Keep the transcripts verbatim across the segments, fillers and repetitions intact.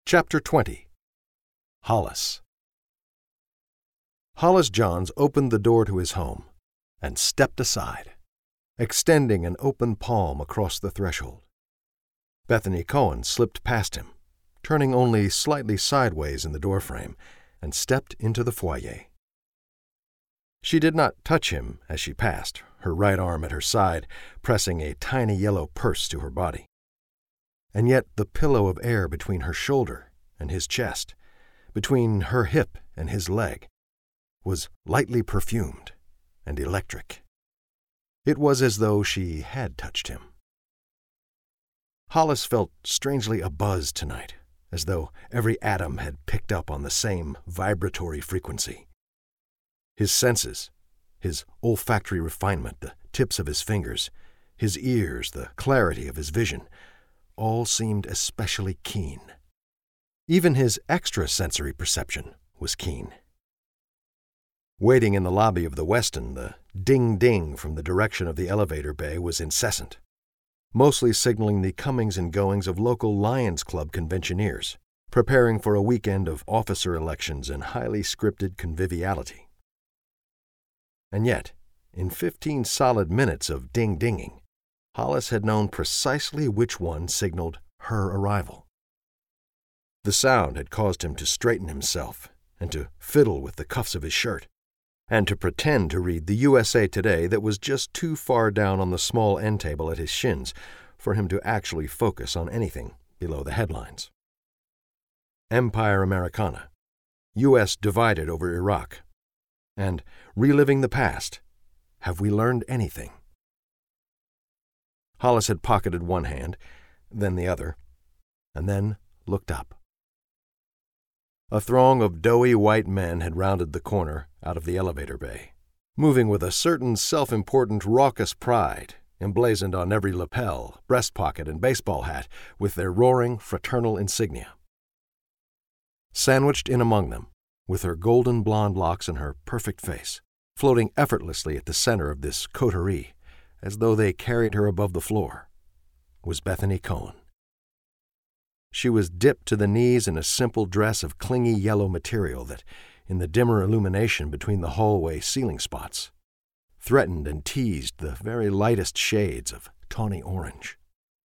Chapter twenty. Hollis. Hollis Johns opened the door to his home and stepped aside, extending an open palm across the threshold. Bethany Cohen slipped past him, turning only slightly sideways in the doorframe, and stepped into the foyer. She did not touch him as she passed, her right arm at her side, pressing a tiny yellow purse to her body. And yet the pillow of air between her shoulder and his chest, between her hip and his leg, was lightly perfumed and electric. It was as though she had touched him. Hollis felt strangely abuzz tonight, as though every atom had picked up on the same vibratory frequency. His senses, his olfactory refinement, the tips of his fingers, his ears, the clarity of his vision, all seemed especially keen. Even his extrasensory perception was keen. Waiting in the lobby of the Westin, the ding-ding from the direction of the elevator bay was incessant, mostly signaling the comings and goings of local Lions Club conventioneers, preparing for a weekend of officer elections and highly scripted conviviality. And yet, in fifteen solid minutes of ding-dinging, Hollis had known precisely which one signaled her arrival. The sound had caused him to straighten himself and to fiddle with the cuffs of his shirt, and to pretend to read the U S A Today that was just too far down on the small end table at his shins for him to actually focus on anything below the headlines. Empire Americana, U S divided over Iraq, and reliving the past, have we learned anything? Hollis had pocketed one hand, then the other, and then looked up. A throng of doughy white men had rounded the corner out of the elevator bay, moving with a certain self-important raucous pride emblazoned on every lapel, breast pocket, and baseball hat with their roaring fraternal insignia. Sandwiched in among them, with her golden blonde locks and her perfect face, floating effortlessly at the center of this coterie, as though they carried her above the floor, was Bethany Cohen. She was dipped to the knees in a simple dress of clingy yellow material that, in the dimmer illumination between the hallway ceiling spots, threatened and teased the very lightest shades of tawny orange.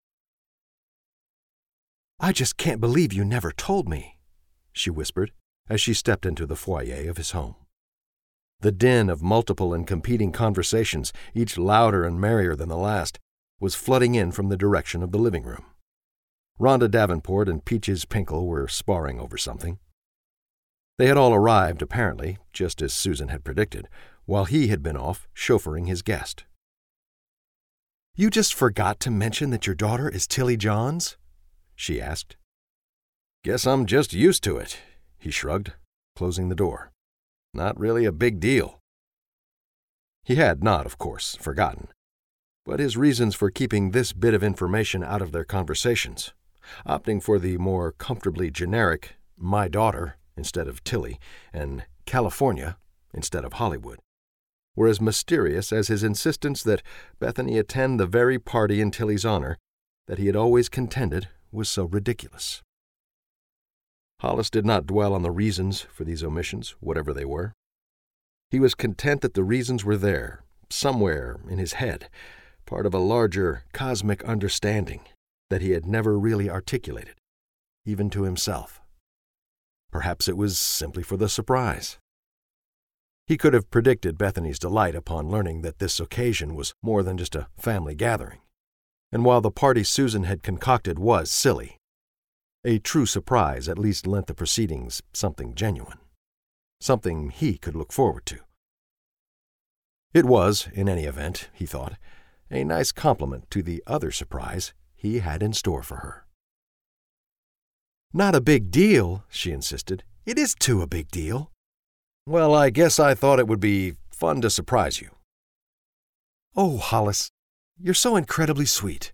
"I just can't believe you never told me," she whispered as she stepped into the foyer of his home. The din of multiple and competing conversations, each louder and merrier than the last, was flooding in from the direction of the living room. Rhonda Davenport and Peaches Pinkle were sparring over something. They had all arrived, apparently, just as Susan had predicted, while he had been off chauffeuring his guest. "You just forgot to mention that your daughter is Tilly Johns?" she asked. "Guess I'm just used to it," he shrugged, closing the door. "Not really a big deal." He had not, of course, forgotten, but his reasons for keeping this bit of information out of their conversations, opting for the more comfortably generic "my daughter" instead of Tilly, and California instead of Hollywood, were as mysterious as his insistence that Bethany attend the very party in Tilly's honor that he had always contended was so ridiculous. Hollis did not dwell on the reasons for these omissions, whatever they were. He was content that the reasons were there, somewhere in his head, part of a larger cosmic understanding that he had never really articulated, even to himself. Perhaps it was simply for the surprise. He could have predicted Bethany's delight upon learning that this occasion was more than just a family gathering, and while the party Susan had concocted was silly, a true surprise at least lent the proceedings something genuine, something he could look forward to. It was, in any event, he thought, a nice compliment to the other surprise he had in store for her. "Not a big deal," she insisted. "It is too a big deal." "Well, I guess I thought it would be fun to surprise you." "Oh, Hollis, you're so incredibly sweet."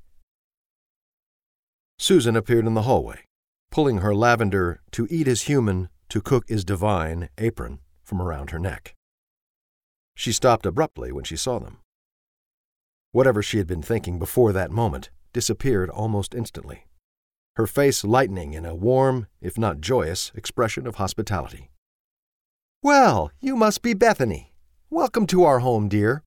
Susan appeared in the hallway, pulling her lavender "to eat is human, to cook is divine" apron from around her neck. She stopped abruptly when she saw them. Whatever she had been thinking before that moment disappeared almost instantly. her face lightening in a warm, if not joyous, expression of hospitality. "Well, you must be Bethany. Welcome to our home, dear."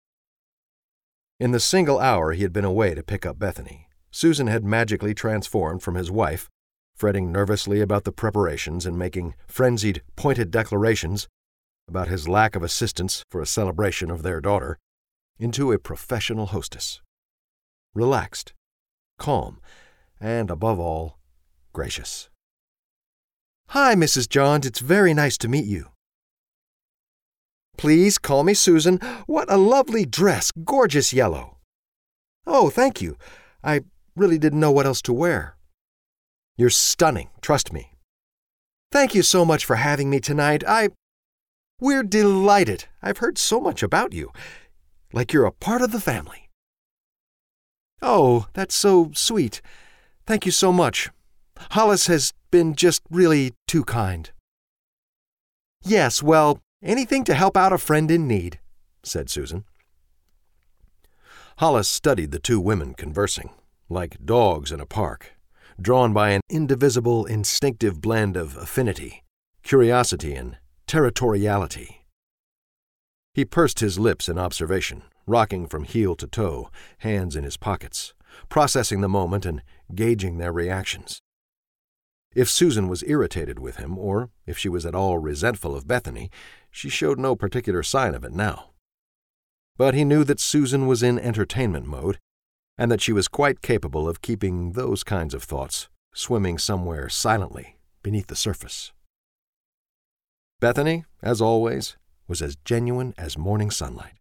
In the single hour he had been away to pick up Bethany, Susan had magically transformed from his wife, fretting nervously about the preparations and making frenzied, pointed declarations about his lack of assistance for a celebration of their daughter, into a professional hostess. Relaxed, calm, and, above all, gracious. "Hi, Missus Johns, it's very nice to meet you." "Please call me Susan. What a lovely dress, gorgeous yellow." "Oh, thank you. I really didn't know what else to wear." "You're stunning, trust me." "Thank you so much for having me tonight. I... We're delighted. I've heard so much about you. Like you're a part of the family." "Oh, that's so sweet. Thank you so much. Hollis has been just really too kind." "Yes, well, anything to help out a friend in need," said Susan. Hollis studied the two women conversing, like dogs in a park, drawn by an indivisible, instinctive blend of affinity, curiosity, and territoriality. He pursed his lips in observation, rocking from heel to toe, hands in his pockets, processing the moment and gauging their reactions. If Susan was irritated with him, or if she was at all resentful of Bethany, she showed no particular sign of it now. But he knew that Susan was in entertainment mode, and that she was quite capable of keeping those kinds of thoughts swimming somewhere silently beneath the surface. Bethany, as always, was as genuine as morning sunlight.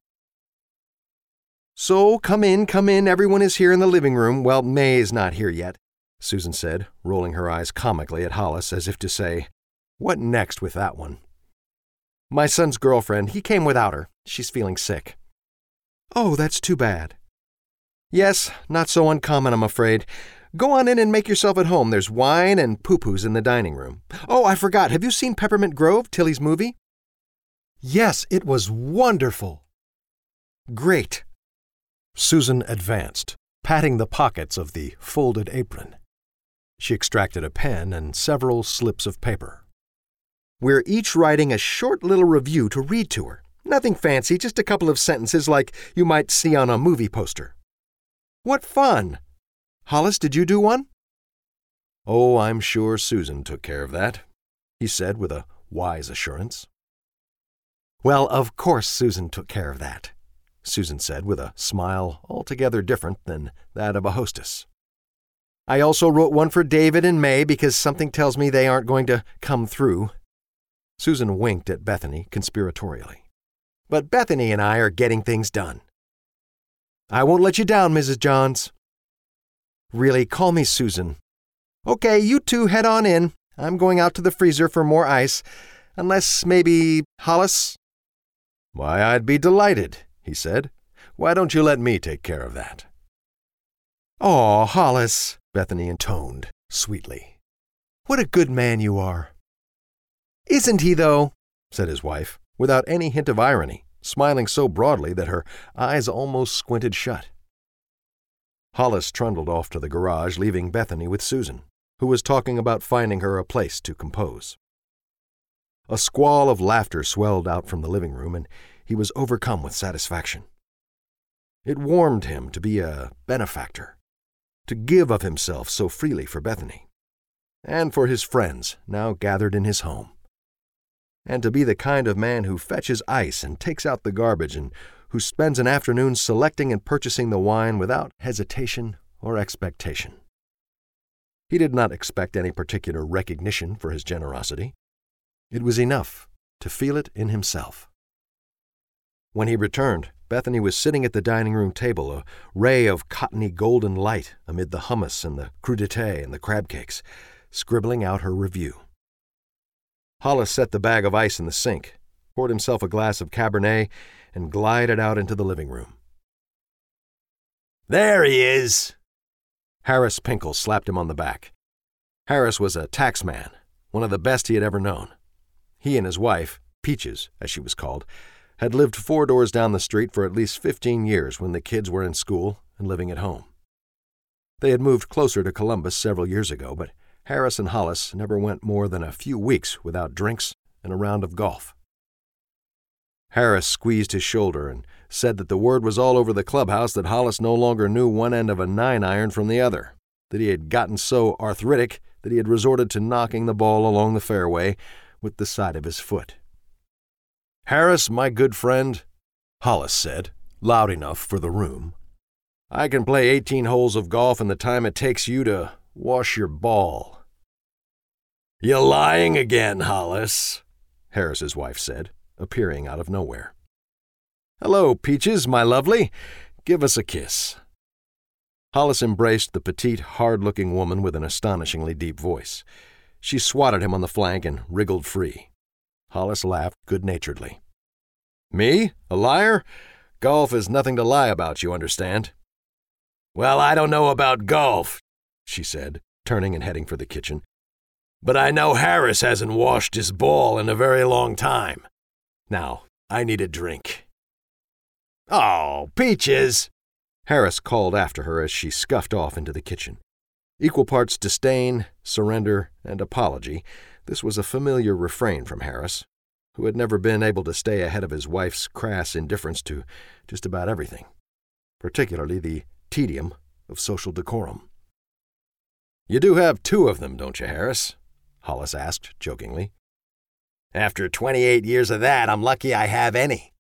"So, come in, come in, everyone is here in the living room. Well, May's not here yet," Susan said, rolling her eyes comically at Hollis as if to say, "What next with that one?" "My son's girlfriend, he came without her. She's feeling sick." "Oh, that's too bad." "Yes, not so uncommon, I'm afraid. Go on in and make yourself at home. There's wine and poo-poos in the dining room. Oh, I forgot. Have you seen Peppermint Grove, Tilly's movie?" "Yes, it was wonderful." "Great." Susan advanced, patting the pockets of the folded apron. She extracted a pen and several slips of paper. "We're each writing a short little review to read to her. Nothing fancy, just a couple of sentences like you might see on a movie poster." "What fun! Hollis, did you do one?" "Oh, I'm sure Susan took care of that," he said with a wise assurance. "Well, of course Susan took care of that," Susan said with a smile altogether different than that of a hostess. "I also wrote one for David and May because something tells me they aren't going to come through." Susan winked at Bethany conspiratorially. "But Bethany and I are getting things done." "I won't let you down, Missus Johns." "Really, call me Susan." "Okay, you two head on in. I'm going out to the freezer for more ice. Unless, maybe, Hollis?" "Why, I'd be delighted," he said. "Why don't you let me take care of that?" "Aw, Hollis," Bethany intoned sweetly. "What a good man you are." "Isn't he, though?" said his wife, without any hint of irony, smiling so broadly that her eyes almost squinted shut. Hollis trundled off to the garage, leaving Bethany with Susan, who was talking about finding her a place to compose. A squall of laughter swelled out from the living room, and he was overcome with satisfaction. It warmed him to be a benefactor, to give of himself so freely for Bethany, and for his friends now gathered in his home, and to be the kind of man who fetches ice and takes out the garbage and who spends an afternoon selecting and purchasing the wine without hesitation or expectation. He did not expect any particular recognition for his generosity. It was enough to feel it in himself. When he returned, Bethany was sitting at the dining room table, a ray of cottony golden light amid the hummus and the crudité and the crab cakes, scribbling out her review. Hollis set the bag of ice in the sink, poured himself a glass of Cabernet, and glided out into the living room. "There he is!" Harris Pinkle slapped him on the back. Harris was a taxman, one of the best he had ever known. He and his wife, Peaches, as she was called, had lived four doors down the street for at least fifteen years when the kids were in school and living at home. They had moved closer to Columbus several years ago, but Harris and Hollis never went more than a few weeks without drinks and a round of golf. Harris squeezed his shoulder and said that the word was all over the clubhouse that Hollis no longer knew one end of a nine-iron from the other, that he had gotten so arthritic that he had resorted to knocking the ball along the fairway with the side of his foot. "Harris, my good friend," Hollis said, loud enough for the room, "I can play eighteen holes of golf in the time it takes you to wash your ball." "You're lying again, Hollis," Harris's wife said, appearing out of nowhere. "Hello, Peaches, my lovely. Give us a kiss." Hollis embraced the petite, hard-looking woman with an astonishingly deep voice. She swatted him on the flank and wriggled free. Hollis laughed good-naturedly. "Me? A liar? Golf is nothing to lie about, you understand." "Well, I don't know about golf," she said, turning and heading for the kitchen. "But I know Harris hasn't washed his ball in a very long time. Now, I need a drink." "Oh, Peaches!" Harris called after her as she scuffed off into the kitchen. Equal parts disdain, surrender, and apology, this was a familiar refrain from Harris, who had never been able to stay ahead of his wife's crass indifference to just about everything, particularly the tedium of social decorum. "You do have two of them, don't you, Harris?" Hollis asked, jokingly. "After twenty-eight years of that, I'm lucky I have any."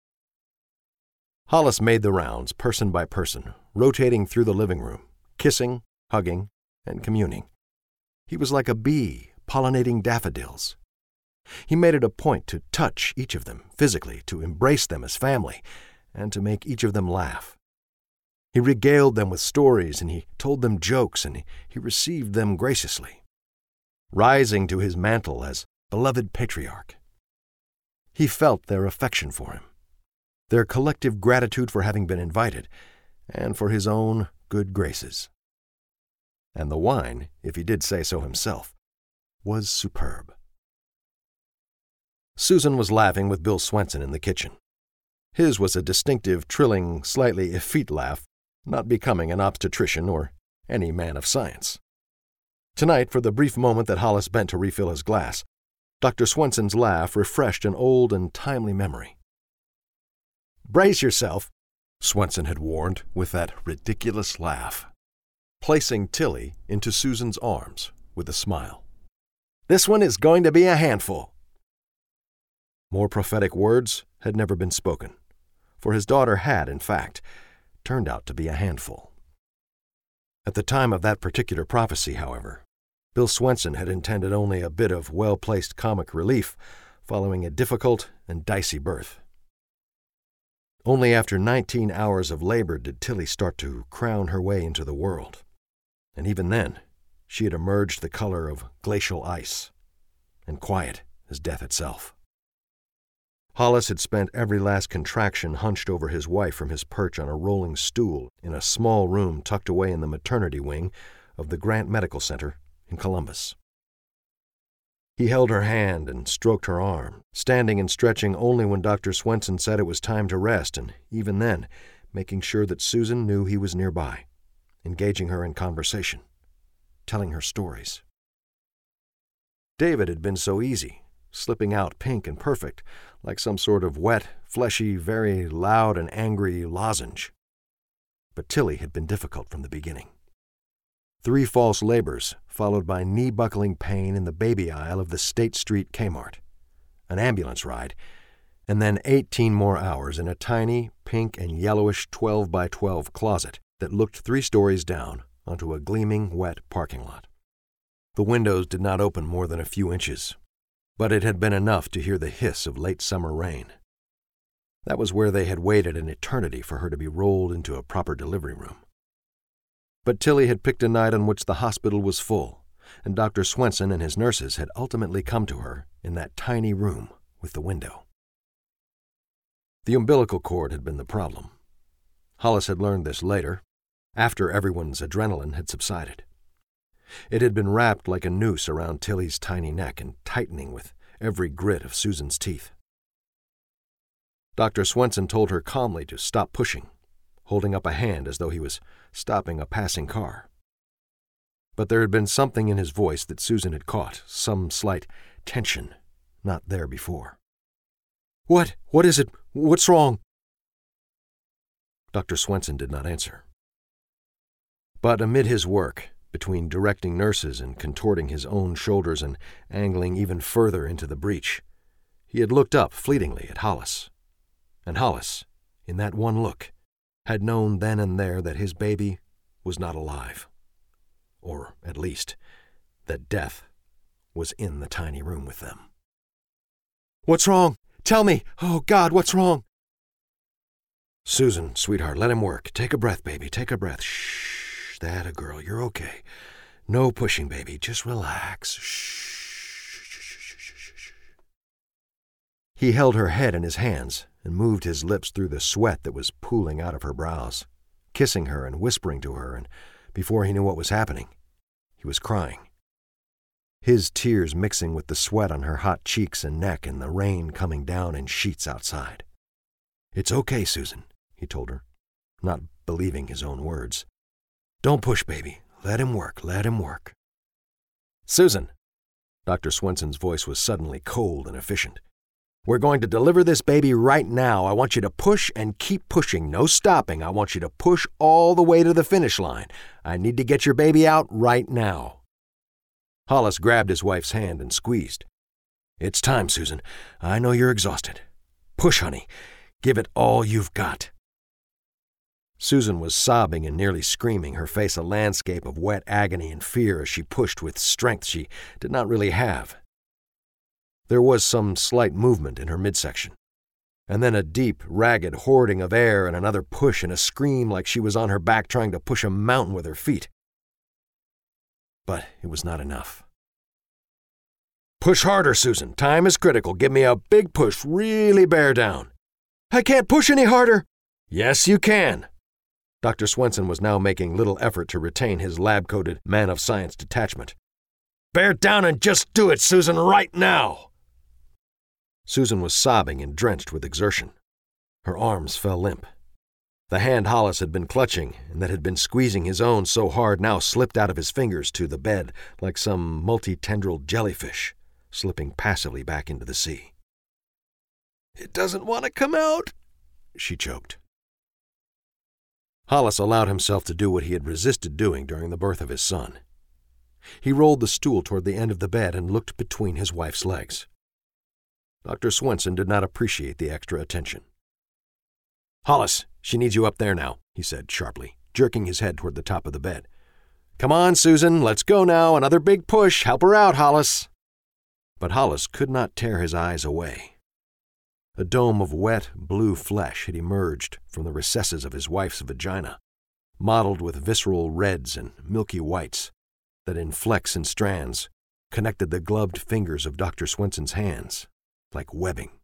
Hollis made the rounds, person by person, rotating through the living room, kissing, hugging, and communing. He was like a bee pollinating daffodils. He made it a point to touch each of them physically, to embrace them as family, and to make each of them laugh. He regaled them with stories, and he told them jokes, and he received them graciously, rising to his mantle as beloved patriarch. He felt their affection for him, their collective gratitude for having been invited, and for his own good graces. And the wine, if he did say so himself, was superb. Susan was laughing with Bill Swenson in the kitchen. His was a distinctive, trilling, slightly effete laugh, not becoming an obstetrician or any man of science. Tonight, for the brief moment that Hollis bent to refill his glass, Doctor Swenson's laugh refreshed an old and timely memory. "Brace yourself," Swenson had warned with that ridiculous laugh, placing Tilly into Susan's arms with a smile. "This one is going to be a handful." More prophetic words had never been spoken, for his daughter had, in fact, turned out to be a handful. At the time of that particular prophecy, however, Bill Swenson had intended only a bit of well-placed comic relief following a difficult and dicey birth. Only after nineteen hours of labor did Tilly start to crown her way into the world, and even then she had emerged the color of glacial ice, and quiet as death itself. Hollis had spent every last contraction hunched over his wife from his perch on a rolling stool in a small room tucked away in the maternity wing of the Grant Medical Center in Columbus. He held her hand and stroked her arm, standing and stretching only when Doctor Swenson said it was time to rest, and even then, making sure that Susan knew he was nearby, engaging her in conversation, telling her stories. David had been so easy, slipping out pink and perfect, like some sort of wet, fleshy, very loud and angry lozenge. But Tilly had been difficult from the beginning. Three false labors, followed by knee-buckling pain in the baby aisle of the State Street Kmart, an ambulance ride, and then eighteen more hours in a tiny, pink and yellowish twelve by twelve closet that looked three stories down onto a gleaming, wet parking lot. The windows did not open more than a few inches, but it had been enough to hear the hiss of late summer rain. That was where they had waited an eternity for her to be rolled into a proper delivery room. But Tilly had picked a night on which the hospital was full, and Doctor Swenson and his nurses had ultimately come to her in that tiny room with the window. The umbilical cord had been the problem. Hollis had learned this later, after everyone's adrenaline had subsided. It had been wrapped like a noose around Tilly's tiny neck and tightening with every grit of Susan's teeth. Doctor Swenson told her calmly to stop pushing, holding up a hand as though he was stopping a passing car. But there had been something in his voice that Susan had caught, some slight tension, not there before. "What? What is it? What's wrong?" Doctor Swenson did not answer. But amid his work, between directing nurses and contorting his own shoulders and angling even further into the breach, he had looked up fleetingly at Hollis. And Hollis, in that one look, had known then and there that his baby was not alive. Or, at least, that death was in the tiny room with them. "What's wrong? Tell me! Oh, God, what's wrong?" "Susan, sweetheart, let him work. Take a breath, baby. Take a breath. Shh. That a girl. You're okay. No pushing, baby. Just relax. Shh. He held her head in his hands and moved his lips through the sweat that was pooling out of her brows, kissing her and whispering to her, and before he knew what was happening, he was crying. His tears mixing with the sweat on her hot cheeks and neck and the rain coming down in sheets outside. "It's okay, Susan," he told her, not believing his own words. "Don't push, baby. Let him work. Let him work." "Susan," Doctor Swenson's voice was suddenly cold and efficient. "We're going to deliver this baby right now. I want you to push and keep pushing. No stopping. I want you to push all the way to the finish line. I need to get your baby out right now." Hollis grabbed his wife's hand and squeezed. "It's time, Susan. I know you're exhausted. Push, honey. Give it all you've got." Susan was sobbing and nearly screaming, her face a landscape of wet agony and fear as she pushed with strength she did not really have. There was some slight movement in her midsection, and then a deep, ragged hoarding of air and another push and a scream like she was on her back trying to push a mountain with her feet. But it was not enough. "Push harder, Susan. Time is critical. Give me a big push. Really bear down." "I can't push any harder." "Yes, you can." Doctor Swenson was now making little effort to retain his lab-coated man-of-science detachment. "Bear down and just do it, Susan, right now." Susan was sobbing and drenched with exertion. Her arms fell limp. The hand Hollis had been clutching and that had been squeezing his own so hard now slipped out of his fingers to the bed like some multi-tendrilled jellyfish, slipping passively back into the sea. "It doesn't want to come out," she choked. Hollis allowed himself to do what he had resisted doing during the birth of his son. He rolled the stool toward the end of the bed and looked between his wife's legs. Doctor Swenson did not appreciate the extra attention. "Hollis, she needs you up there now," he said sharply, jerking his head toward the top of the bed. "Come on, Susan, let's go now. Another big push. Help her out, Hollis." But Hollis could not tear his eyes away. A dome of wet, blue flesh had emerged from the recesses of his wife's vagina, mottled with visceral reds and milky whites that in flecks and strands connected the gloved fingers of Doctor Swenson's hands like webbing.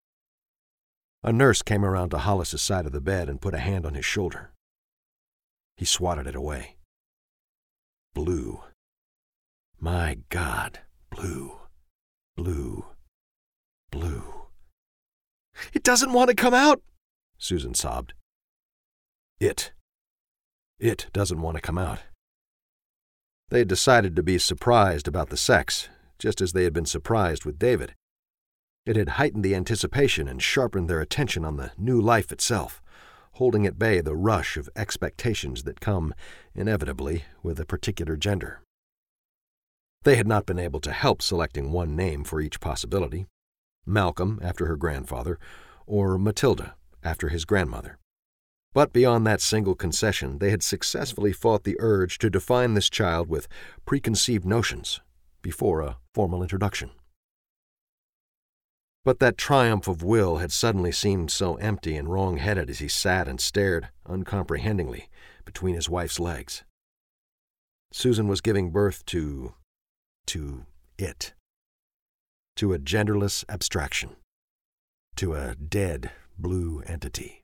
A nurse came around to Hollis's side of the bed and put a hand on his shoulder. He swatted it away. Blue. My God, blue, blue, blue. "It doesn't want to come out," Susan sobbed. It. It doesn't want to come out. They had decided to be surprised about the sex, just as they had been surprised with David. It had heightened the anticipation and sharpened their attention on the new life itself, holding at bay the rush of expectations that come, inevitably, with a particular gender. They had not been able to help selecting one name for each possibility: Malcolm after her grandfather, or Matilda after his grandmother. But beyond that single concession, they had successfully fought the urge to define this child with preconceived notions before a formal introduction. But that triumph of will had suddenly seemed so empty and wrong-headed as he sat and stared uncomprehendingly between his wife's legs. Susan was giving birth to... to it. To a genderless abstraction. To a dead, blue entity.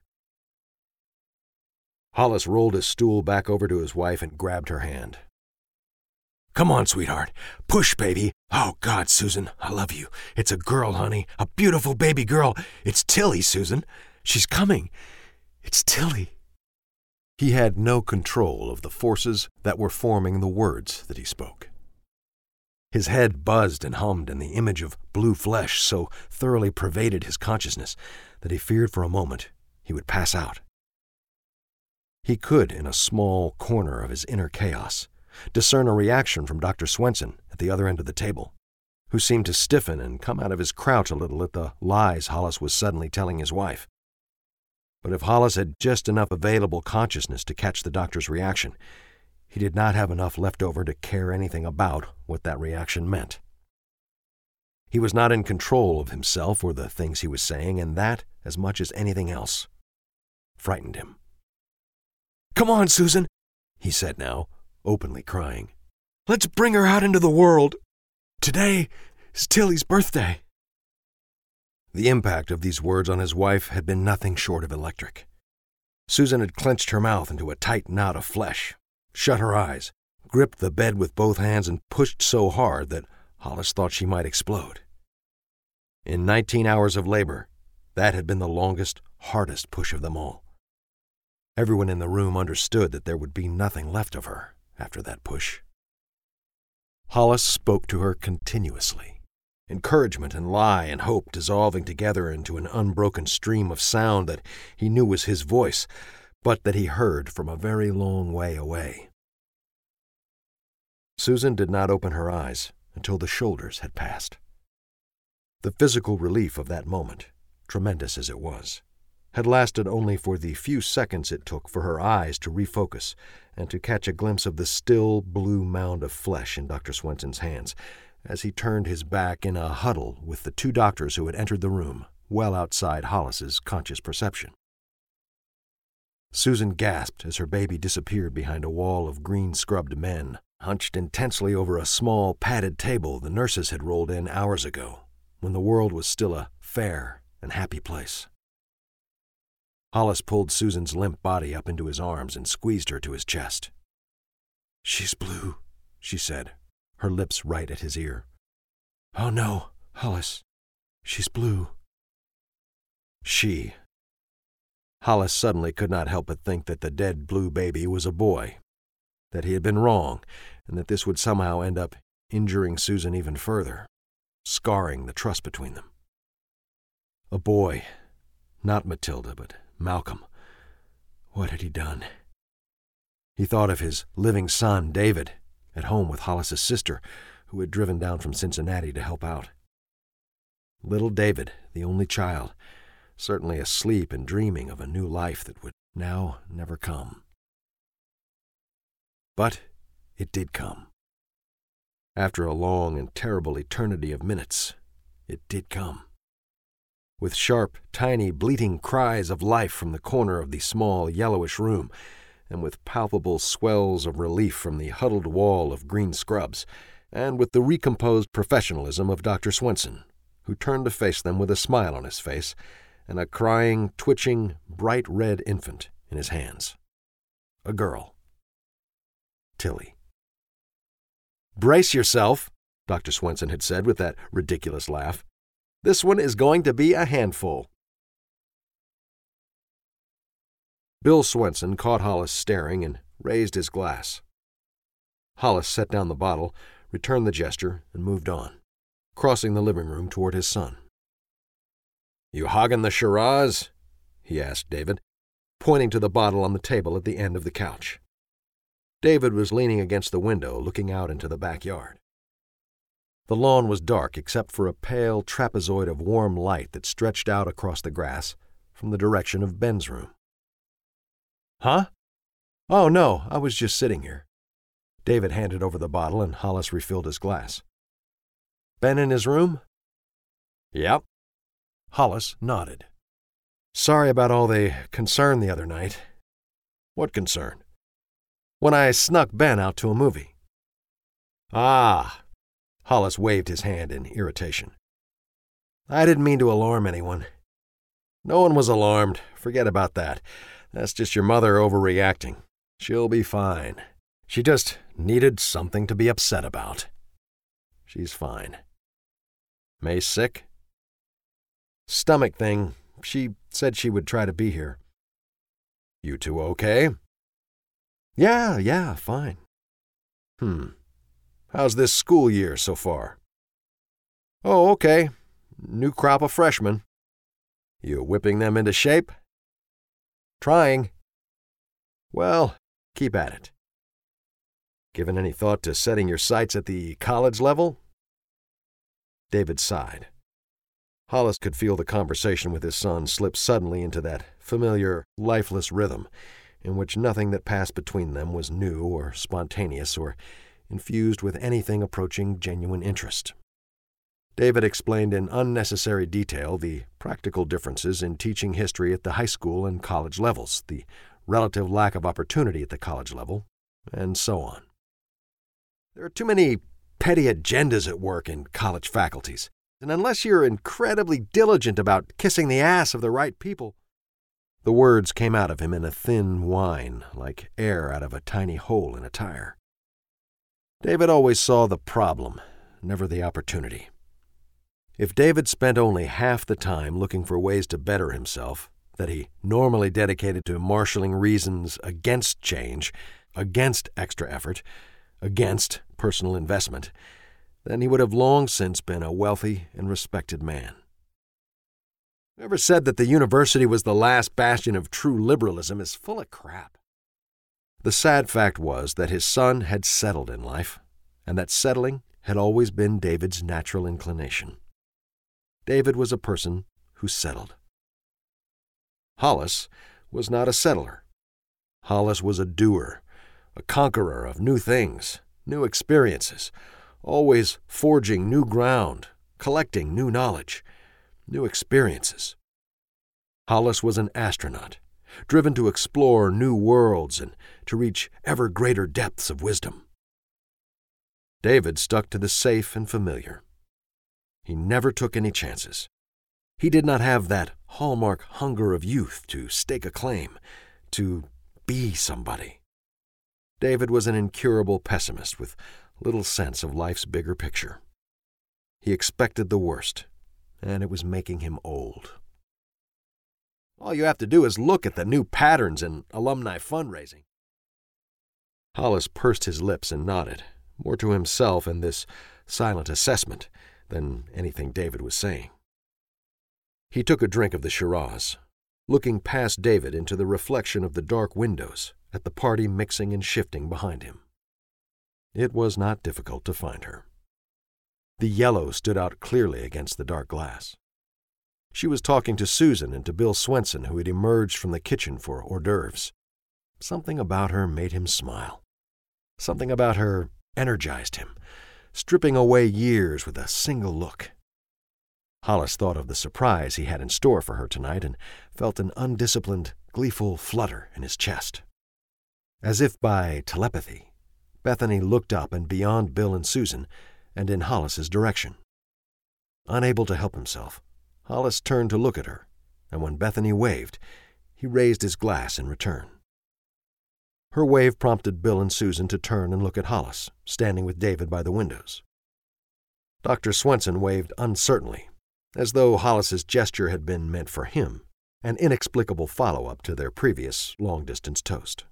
Hollis rolled his stool back over to his wife and grabbed her hand. "Come on, sweetheart. Push, baby. Oh, God, Susan, I love you. It's a girl, honey. A beautiful baby girl. It's Tilly, Susan. She's coming. It's Tilly." He had no control of the forces that were forming the words that he spoke. His head buzzed and hummed, and the image of blue flesh so thoroughly pervaded his consciousness that he feared for a moment he would pass out. He could, in a small corner of his inner chaos, discern a reaction from Doctor Swenson at the other end of the table, who seemed to stiffen and come out of his crouch a little at the lies Hollis was suddenly telling his wife. But if Hollis had just enough available consciousness to catch the doctor's reaction, he did not have enough left over to care anything about what that reaction meant. He was not in control of himself or the things he was saying, and that, as much as anything else, frightened him. "Come on, Susan," he said now, openly crying. "Let's bring her out into the world. Today is Tilly's birthday." The impact of these words on his wife had been nothing short of electric. Susan had clenched her mouth into a tight knot of flesh, shut her eyes, gripped the bed with both hands, and pushed so hard that Hollis thought she might explode. In nineteen hours of labor, that had been the longest, hardest push of them all. Everyone in the room understood that there would be nothing left of her after that push. Hollis spoke to her continuously, encouragement and lie and hope dissolving together into an unbroken stream of sound that he knew was his voice, but that he heard from a very long way away. Susan did not open her eyes until the shoulders had passed. The physical relief of that moment, tremendous as it was, had lasted only for the few seconds it took for her eyes to refocus and to catch a glimpse of the still blue mound of flesh in Doctor Swenson's hands as he turned his back in a huddle with the two doctors who had entered the room, well outside Hollis's conscious perception. Susan gasped as her baby disappeared behind a wall of green-scrubbed men, hunched intensely over a small, padded table the nurses had rolled in hours ago, when the world was still a fair and happy place. Hollis pulled Susan's limp body up into his arms and squeezed her to his chest. "She's blue," she said, her lips right at his ear. "Oh no, Hollis, she's blue." She. Hollis suddenly could not help but think that the dead blue baby was a boy, that he had been wrong, and that this would somehow end up injuring Susan even further, scarring the trust between them. A boy, not Matilda, but Malcolm. What had he done? He thought of his living son, David, at home with Hollis's sister, who had driven down from Cincinnati to help out. Little David, the only child, certainly asleep and dreaming of a new life that would now never come. But it did come. After a long and terrible eternity of minutes, it did come. With sharp, tiny, bleating cries of life from the corner of the small, yellowish room, and with palpable swells of relief from the huddled wall of green scrubs, and with the recomposed professionalism of Doctor Swenson, who turned to face them with a smile on his face and a crying, twitching, bright red infant in his hands. A girl. Tilly. "Brace yourself," Doctor Swenson had said with that ridiculous laugh. "This one is going to be a handful." Bill Swenson caught Hollis staring and raised his glass. Hollis set down the bottle, returned the gesture, and moved on, crossing the living room toward his son. "You hoggin' the Shiraz?" he asked David, pointing to the bottle on the table at the end of the couch. David was leaning against the window, looking out into the backyard. The lawn was dark except for a pale trapezoid of warm light that stretched out across the grass from the direction of Ben's room. "Huh? Oh, no, I was just sitting here." David handed over the bottle and Hollis refilled his glass. "Ben in his room?" "Yep." Hollis nodded. "Sorry about all the concern the other night." "What concern?" "When I snuck Ben out to a movie." "Ah." Hollis waved his hand in irritation. "I didn't mean to alarm anyone." "No one was alarmed. Forget about that. That's just your mother overreacting. She'll be fine. She just needed something to be upset about. She's fine." "May sick?" "Stomach thing. She said she would try to be here." "You two okay?" Yeah, yeah, fine. Hmm. How's this school year so far? Oh, okay. New crop of freshmen. You whipping them into shape? Trying. Well, keep at it. Given any thought to setting your sights at the college level? David sighed. Hollis could feel the conversation with his son slip suddenly into that familiar, lifeless rhythm in which nothing that passed between them was new or spontaneous or infused with anything approaching genuine interest. David explained in unnecessary detail the practical differences in teaching history at the high school and college levels, the relative lack of opportunity at the college level, and so on. There are too many petty agendas at work in college faculties, and unless you're incredibly diligent about kissing the ass of the right people— The words came out of him in a thin whine, like air out of a tiny hole in a tire. David always saw the problem, never the opportunity. If David spent only half the time looking for ways to better himself that he normally dedicated to marshaling reasons against change, against extra effort, against personal investment, then he would have long since been a wealthy and respected man. Whoever said that the university was the last bastion of true liberalism is full of crap. The sad fact was that his son had settled in life, and that settling had always been David's natural inclination. David was a person who settled. Hollis was not a settler. Hollis was a doer, a conqueror of new things, new experiences, always forging new ground, collecting new knowledge, new experiences. Hollis was an astronaut, driven to explore new worlds and to reach ever greater depths of wisdom. David stuck to the safe and familiar. He never took any chances. He did not have that hallmark hunger of youth to stake a claim, to be somebody. David was an incurable pessimist with little sense of life's bigger picture. He expected the worst, and it was making him old. All you have to do is look at the new patterns in alumni fundraising. Hollis pursed his lips and nodded, more to himself in this silent assessment than anything David was saying. He took a drink of the Shiraz, looking past David into the reflection of the dark windows at the party mixing and shifting behind him. It was not difficult to find her. The yellow stood out clearly against the dark glass. She was talking to Susan and to Bill Swenson, who had emerged from the kitchen for hors d'oeuvres. Something about her made him smile. Something about her energized him, stripping away years with a single look. Hollis thought of the surprise he had in store for her tonight and felt an undisciplined, gleeful flutter in his chest. As if by telepathy, Bethany looked up and beyond Bill and Susan and in Hollis's direction. Unable to help himself, Hollis turned to look at her, and when Bethany waved, he raised his glass in return. Her wave prompted Bill and Susan to turn and look at Hollis, standing with David by the windows. Doctor Swenson waved uncertainly, as though Hollis's gesture had been meant for him, an inexplicable follow-up to their previous long-distance toast.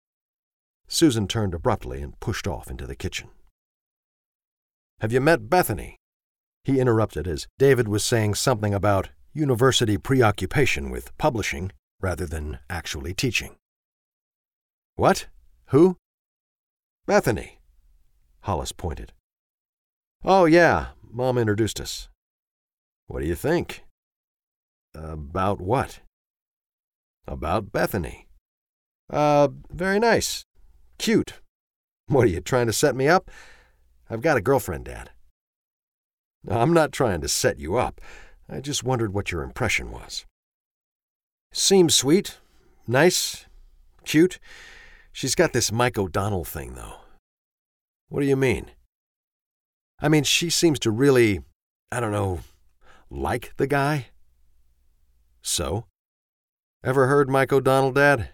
Susan turned abruptly and pushed off into the kitchen. "Have you met Bethany?" he interrupted as David was saying something about university preoccupation with publishing rather than actually teaching. "What? Who?" "Bethany." Hollis pointed. "Oh, yeah, Mom introduced us." "What do you think?" "About what?" "About Bethany." Uh, very nice. Cute. What, are you trying to set me up? I've got a girlfriend, Dad." "I'm not trying to set you up. I just wondered what your impression was." "Seems sweet. Nice. Cute. She's got this Mike O'Donnell thing, though." "What do you mean?" "I mean, she seems to really, I don't know, like the guy." "So? Ever heard Mike O'Donnell, Dad?"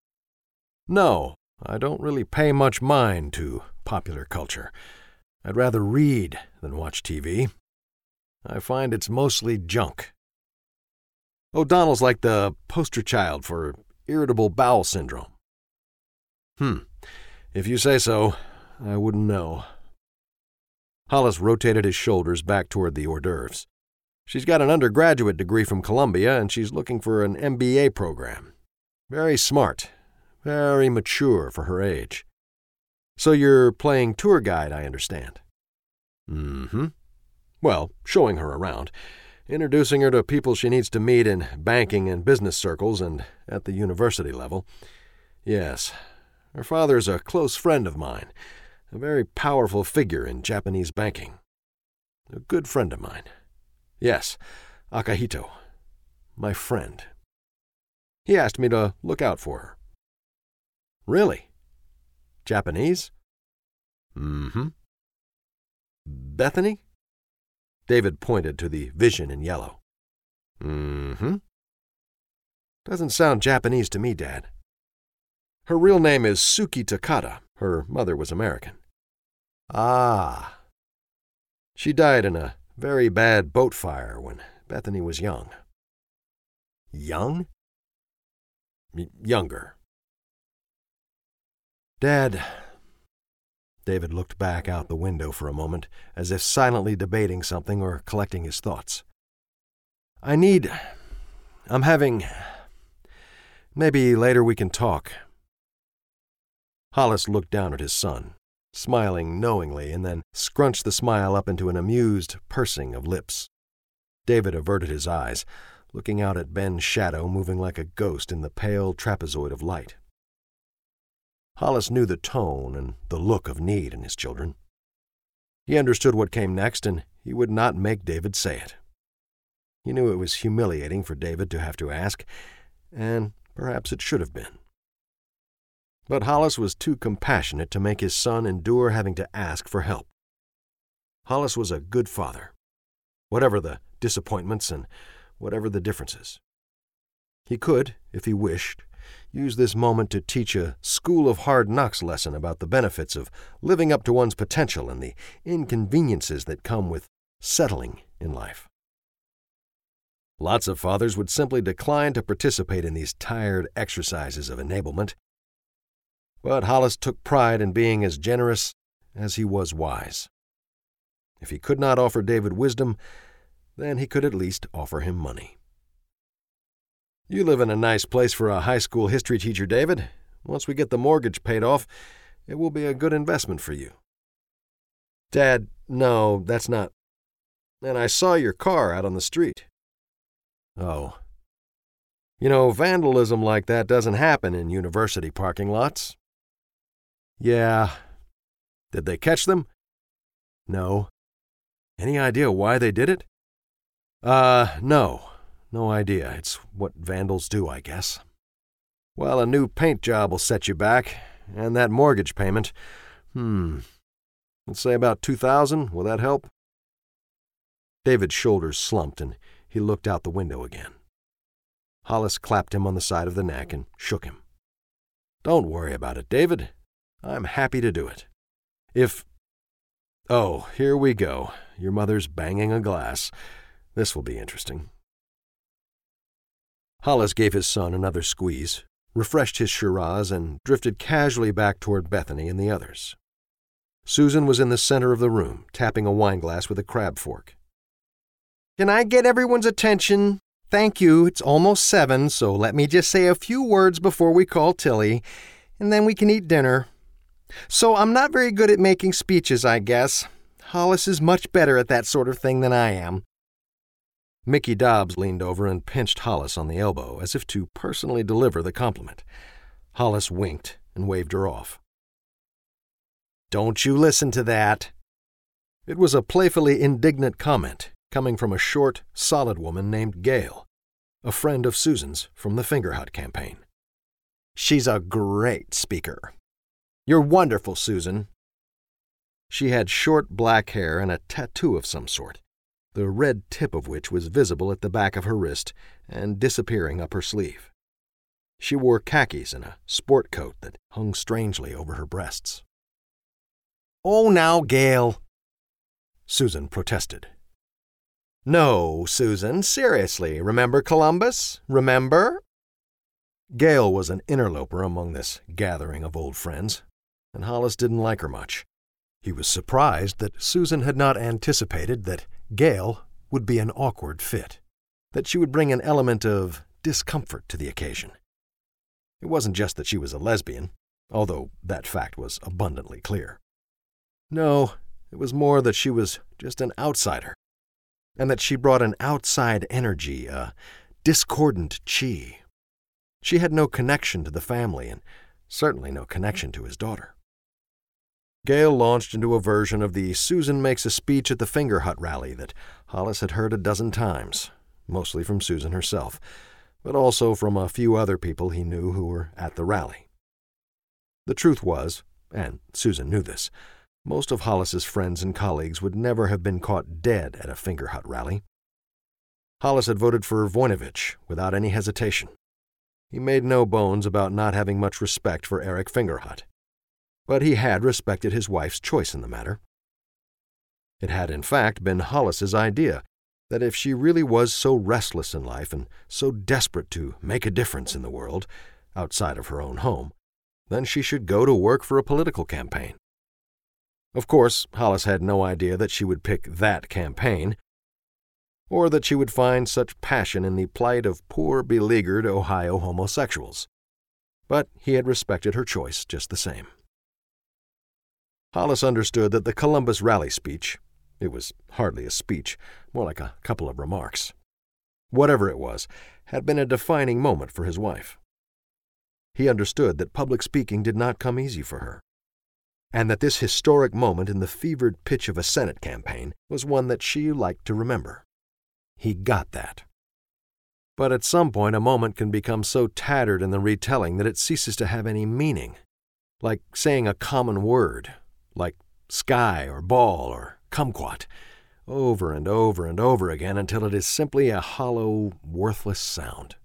"No, I don't really pay much mind to popular culture. I'd rather read than watch T V. I find it's mostly junk. O'Donnell's like the poster child for irritable bowel syndrome." "Hmm. If you say so, I wouldn't know. Hollis rotated his shoulders back toward the hors d'oeuvres. She's got an undergraduate degree from Columbia, and she's looking for an M B A program. Very smart, very mature for her age. So you're playing tour guide, I understand. Mm-hmm. Well, showing her around, introducing her to people she needs to meet in banking and business circles and at the university level. Yes, her father's a close friend of mine, a very powerful figure in Japanese banking. A good friend of mine. Yes, Akihito, my friend. He asked me to look out for her. Really? Japanese? Mm-hmm. Bethany? David pointed to the vision in yellow. Mm-hmm. Doesn't sound Japanese to me, Dad. Her real name is Suki Takada. Her mother was American. Ah. She died in a very bad boat fire when Bethany was young. Young? Y- younger. Dad... David looked back out the window for a moment, as if silently debating something or collecting his thoughts. I need... I'm having... Maybe later we can talk. Hollis looked down at his son, smiling knowingly, and then scrunched the smile up into an amused pursing of lips. David averted his eyes, looking out at Ben's shadow moving like a ghost in the pale trapezoid of light. Hollis knew the tone and the look of need in his children. He understood what came next, and he would not make David say it. He knew it was humiliating for David to have to ask, and perhaps it should have been. But Hollis was too compassionate to make his son endure having to ask for help. Hollis was a good father, whatever the disappointments and whatever the differences. He could, if he wished, use this moment to teach a school of hard knocks lesson about the benefits of living up to one's potential and the inconveniences that come with settling in life. Lots of fathers would simply decline to participate in these tired exercises of enablement. But Hollis took pride in being as generous as he was wise. If he could not offer David wisdom, then he could at least offer him money. You live in a nice place for a high school history teacher, David. Once we get the mortgage paid off, it will be a good investment for you. Dad, no, that's not... And I saw your car out on the street. Oh. You know, vandalism like that doesn't happen in university parking lots. Yeah. Did they catch them? No. Any idea why they did it? Uh, no. No idea. It's what vandals do, I guess. Well, a new paint job will set you back, and that mortgage payment. Hmm. Let's say about two thousand. Will that help? David's shoulders slumped, and he looked out the window again. Hollis clapped him on the side of the neck and shook him. Don't worry about it, David. I'm happy to do it. If... Oh, here we go. Your mother's banging a glass. This will be interesting. Hollis gave his son another squeeze, refreshed his Shiraz, and drifted casually back toward Bethany and the others. Susan was in the center of the room, tapping a wineglass with a crab fork. Can I get everyone's attention? Thank you. It's almost seven, so let me just say a few words before we call Tilly, and then we can eat dinner. So I'm not very good at making speeches, I guess. Hollis is much better at that sort of thing than I am. Mickey Dobbs leaned over and pinched Hollis on the elbow, as if to personally deliver the compliment. Hollis winked and waved her off. Don't you listen to that. It was a playfully indignant comment, coming from a short, solid woman named Gail, a friend of Susan's from the Fingerhut campaign. She's a great speaker. You're wonderful, Susan. She had short black hair and a tattoo of some sort, the red tip of which was visible at the back of her wrist and disappearing up her sleeve. She wore khakis and a sport coat that hung strangely over her breasts. Oh, now, Gail, Susan protested. No, Susan, seriously, remember Columbus? Remember? Gail was an interloper among this gathering of old friends, and Hollis didn't like her much. He was surprised that Susan had not anticipated that Gail would be an awkward fit, that she would bring an element of discomfort to the occasion. It wasn't just that she was a lesbian, although that fact was abundantly clear. No, it was more that she was just an outsider, and that she brought an outside energy, a discordant chi. She had no connection to the family, and certainly no connection to his daughter. Gail launched into a version of the Susan makes a speech at the Finger Hut rally that Hollis had heard a dozen times, mostly from Susan herself, but also from a few other people he knew who were at the rally. The truth was, and Susan knew this, most of Hollis's friends and colleagues would never have been caught dead at a Finger Hut rally. Hollis had voted for Voinovich without any hesitation. He made no bones about not having much respect for Eric Fingerhut, but he had respected his wife's choice in the matter. It had, in fact, been Hollis's idea that if she really was so restless in life and so desperate to make a difference in the world, outside of her own home, then she should go to work for a political campaign. Of course, Hollis had no idea that she would pick that campaign, or that she would find such passion in the plight of poor, beleaguered Ohio homosexuals. But he had respected her choice just the same. Hollis understood that the Columbus rally speech, it was hardly a speech, more like a couple of remarks, whatever it was, had been a defining moment for his wife. He understood that public speaking did not come easy for her, and that this historic moment in the fevered pitch of a Senate campaign was one that she liked to remember. He got that. But at some point a moment can become so tattered in the retelling that it ceases to have any meaning, like saying a common word, like sky or ball or kumquat, over and over and over again until it is simply a hollow, worthless sound.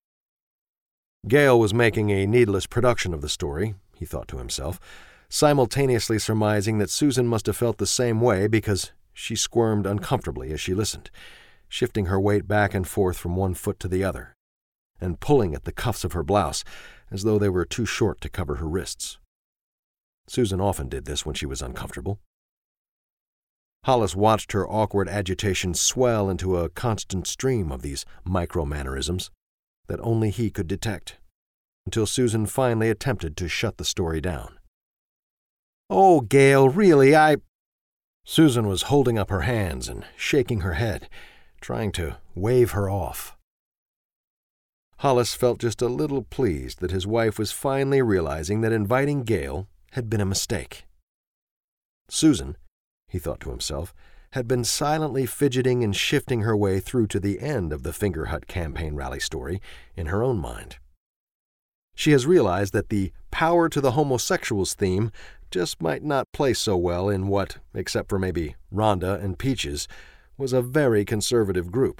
Gail was making a needless production of the story, he thought to himself, simultaneously surmising that Susan must have felt the same way because she squirmed uncomfortably as she listened, shifting her weight back and forth from one foot to the other, and pulling at the cuffs of her blouse as though they were too short to cover her wrists. Susan often did this when she was uncomfortable. Hollis watched her awkward agitation swell into a constant stream of these micro-mannerisms that only he could detect, until Susan finally attempted to shut the story down. "Oh, Gail, really, I—" Susan was holding up her hands and shaking her head, trying to wave her off. Hollis felt just a little pleased that his wife was finally realizing that inviting Gail had been a mistake. Susan, he thought to himself, had been silently fidgeting and shifting her way through to the end of the Finger Hut campaign rally story in her own mind. She has realized that the power to the homosexuals theme just might not play so well in what, except for maybe Rhonda and Peaches, was a very conservative group.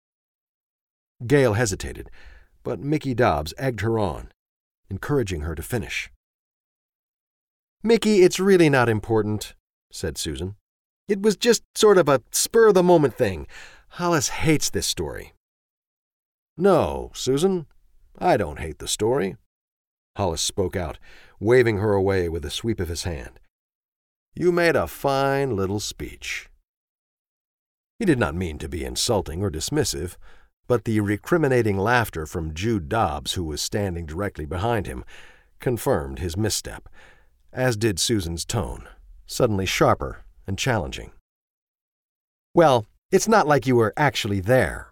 Gail hesitated, but Mickey Dobbs egged her on, encouraging her to finish. "Mickey, it's really not important," said Susan. "It was just sort of a spur-of-the-moment thing. Hollis hates this story." "No, Susan, I don't hate the story." Hollis spoke out, waving her away with a sweep of his hand. "You made a fine little speech." He did not mean to be insulting or dismissive, but the recriminating laughter from Jude Dobbs, who was standing directly behind him, confirmed his misstep, as did Susan's tone, suddenly sharper and challenging. "Well, it's not like you were actually there."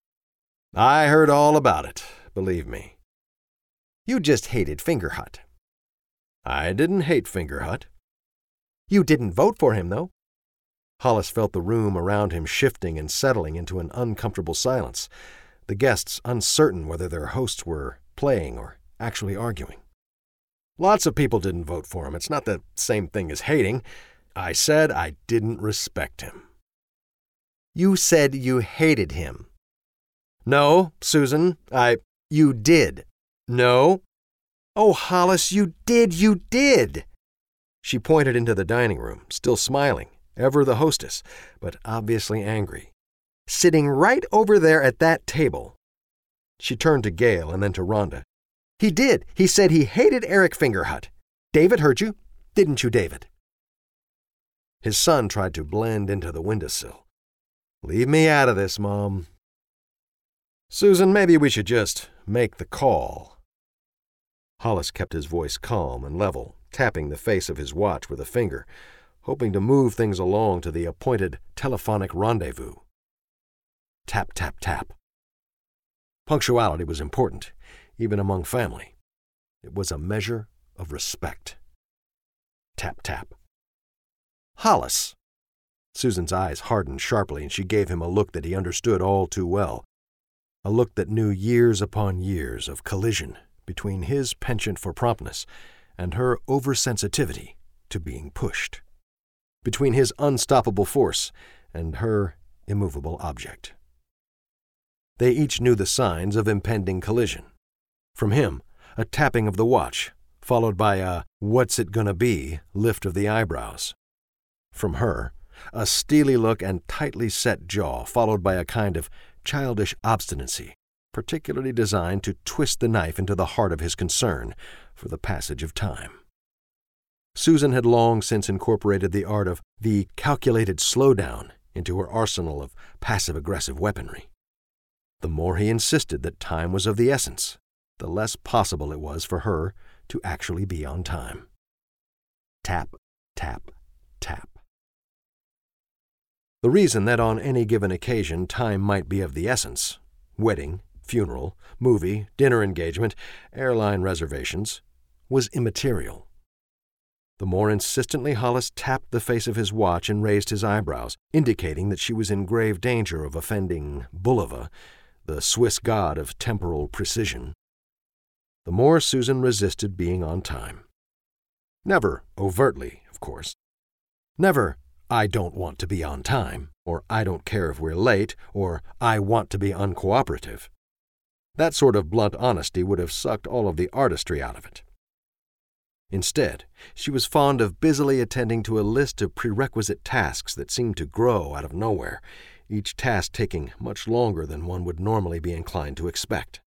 "I heard all about it, believe me." "You just hated Fingerhut." "I didn't hate Fingerhut." "You didn't vote for him, though." Hollis felt the room around him shifting and settling into an uncomfortable silence, the guests uncertain whether their hosts were playing or actually arguing. "Lots of people didn't vote for him. It's not the same thing as hating. I said I didn't respect him." "You said you hated him." "No, Susan, I—" "You did." "No." "Oh, Hollis, you did, you did." She pointed into the dining room, still smiling, ever the hostess, but obviously angry. "Sitting right over there at that table." She turned to Gail and then to Rhonda. "He did. He said he hated Eric Fingerhut. David heard you. Didn't you, David?" His son tried to blend into the windowsill. "Leave me out of this, Mom." "Susan, maybe we should just make the call." Hollis kept his voice calm and level, tapping the face of his watch with a finger, hoping to move things along to the appointed telephonic rendezvous. Tap, tap, tap. Punctuality was important, even among family. It was a measure of respect. Tap, tap. "Hollis." Susan's eyes hardened sharply, and she gave him a look that he understood all too well, a look that knew years upon years of collision between his penchant for promptness and her oversensitivity to being pushed, between his unstoppable force and her immovable object. They each knew the signs of impending collision. From him, a tapping of the watch, followed by a "what's it gonna be" lift of the eyebrows. From her, a steely look and tightly set jaw, followed by a kind of childish obstinacy, particularly designed to twist the knife into the heart of his concern for the passage of time. Susan had long since incorporated the art of the calculated slowdown into her arsenal of passive-aggressive weaponry. The more he insisted that time was of the essence, the less possible it was for her to actually be on time. Tap, tap, tap. The reason that on any given occasion time might be of the essence — wedding, funeral, movie, dinner engagement, airline reservations — was immaterial. The more insistently Hollis tapped the face of his watch and raised his eyebrows, indicating that she was in grave danger of offending Bulova, the Swiss god of temporal precision, the more Susan resisted being on time. Never overtly, of course. Never, "I don't want to be on time," or "I don't care if we're late," or "I want to be uncooperative." That sort of blunt honesty would have sucked all of the artistry out of it. Instead, she was fond of busily attending to a list of prerequisite tasks that seemed to grow out of nowhere, each task taking much longer than one would normally be inclined to expect.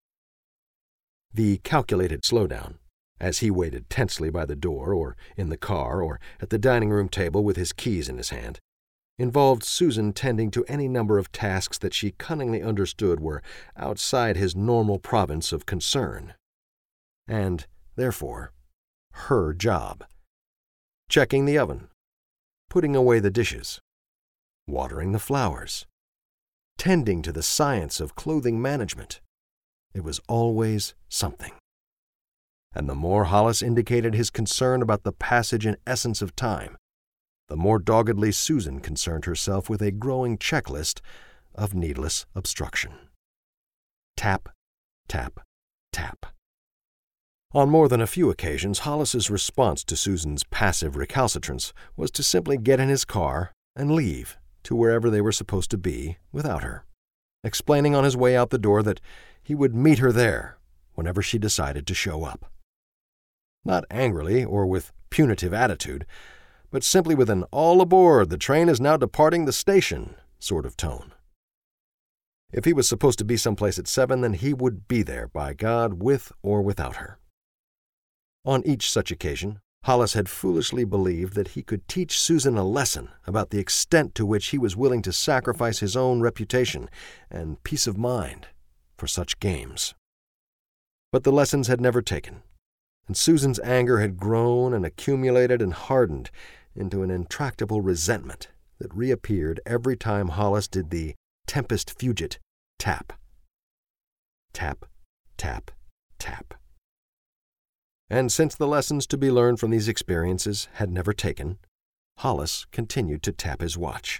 The calculated slowdown, as he waited tensely by the door or in the car or at the dining room table with his keys in his hand, involved Susan tending to any number of tasks that she cunningly understood were outside his normal province of concern, and, therefore, her job. Checking the oven, putting away the dishes, watering the flowers, tending to the science of clothing management. It was always something. And the more Hollis indicated his concern about the passage and essence of time, the more doggedly Susan concerned herself with a growing checklist of needless obstruction. Tap, tap, tap. On more than a few occasions, Hollis's response to Susan's passive recalcitrance was to simply get in his car and leave to wherever they were supposed to be without her, explaining on his way out the door that he would meet her there whenever she decided to show up. Not angrily or with punitive attitude, but simply with an "all aboard, the train is now departing the station" sort of tone. If he was supposed to be someplace at seven, then he would be there, by God, with or without her. On each such occasion, Hollis had foolishly believed that he could teach Susan a lesson about the extent to which he was willing to sacrifice his own reputation and peace of mind for such games. But the lessons had never taken, and Susan's anger had grown and accumulated and hardened into an intractable resentment that reappeared every time Hollis did the Tempest Fugit tap. Tap, tap, tap. And since the lessons to be learned from these experiences had never taken, Hollis continued to tap his watch.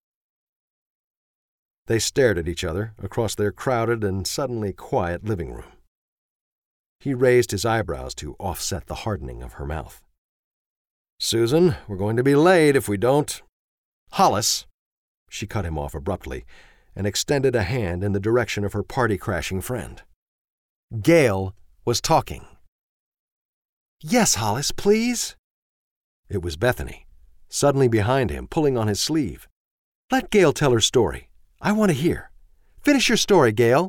They stared at each other across their crowded and suddenly quiet living room. He raised his eyebrows to offset the hardening of her mouth. "Susan, we're going to be late if we don't—" "Hollis!" She cut him off abruptly and extended a hand in the direction of her party-crashing friend. Gail was talking. "Yes, Hollis, please." It was Bethany, suddenly behind him, pulling on his sleeve. "Let Gail tell her story. I want to hear. Finish your story, Gail."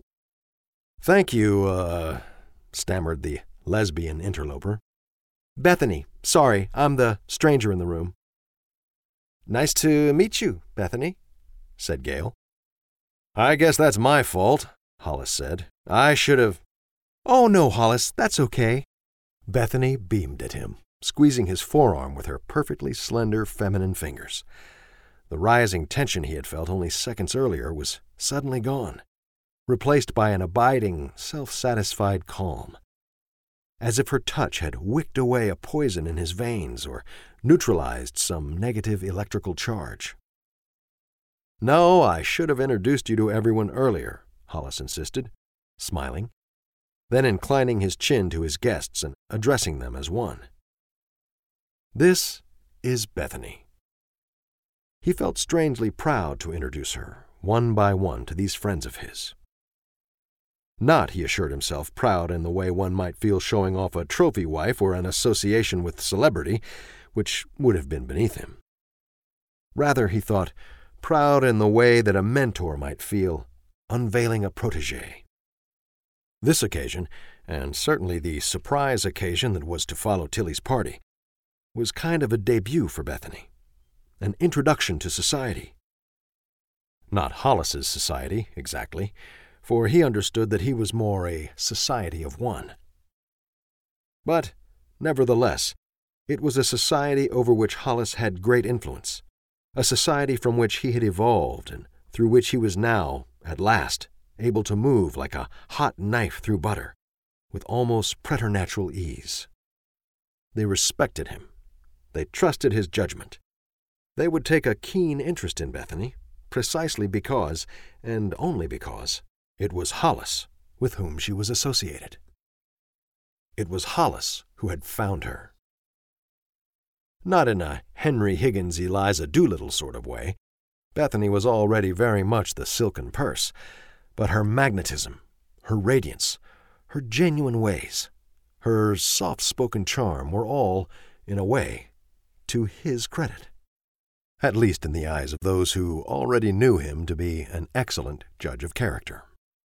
"Thank you, uh," stammered the lesbian interloper. "Bethany, Sorry, I'm the stranger in the room." "Nice to meet you, Bethany," said Gale. "I guess that's my fault," Hollis said. "I should have—" "Oh, no, Hollis, that's okay." Bethany beamed at him, squeezing his forearm with her perfectly slender feminine fingers. The rising tension he had felt only seconds earlier was suddenly gone, replaced by an abiding, self-satisfied calm, as if her touch had wicked away a poison in his veins or neutralized some negative electrical charge. "No, I should have introduced you to everyone earlier," Hollis insisted, smiling, then inclining his chin to his guests and addressing them as one. "This is Bethany." He felt strangely proud to introduce her, one by one, to these friends of his. Not, he assured himself, proud in the way one might feel showing off a trophy wife or an association with celebrity, which would have been beneath him. Rather, he thought, proud in the way that a mentor might feel unveiling a protégé. This occasion, and certainly the surprise occasion that was to follow Tilly's party, was kind of a debut for Bethany, an introduction to society. Not Hollis's society, exactly, for he understood that he was more a society of one. But, nevertheless, it was a society over which Hollis had great influence, a society from which he had evolved and through which he was now, at last, able to move like a hot knife through butter, with almost preternatural ease. They respected him. They trusted his judgment. They would take a keen interest in Bethany, precisely because, and only because, it was Hollis with whom she was associated. It was Hollis who had found her. Not in a Henry Higgins, Eliza Doolittle sort of way. Bethany was already very much the silken purse, but her magnetism, her radiance, her genuine ways, her soft-spoken charm were all, in a way, to his credit, at least in the eyes of those who already knew him to be an excellent judge of character.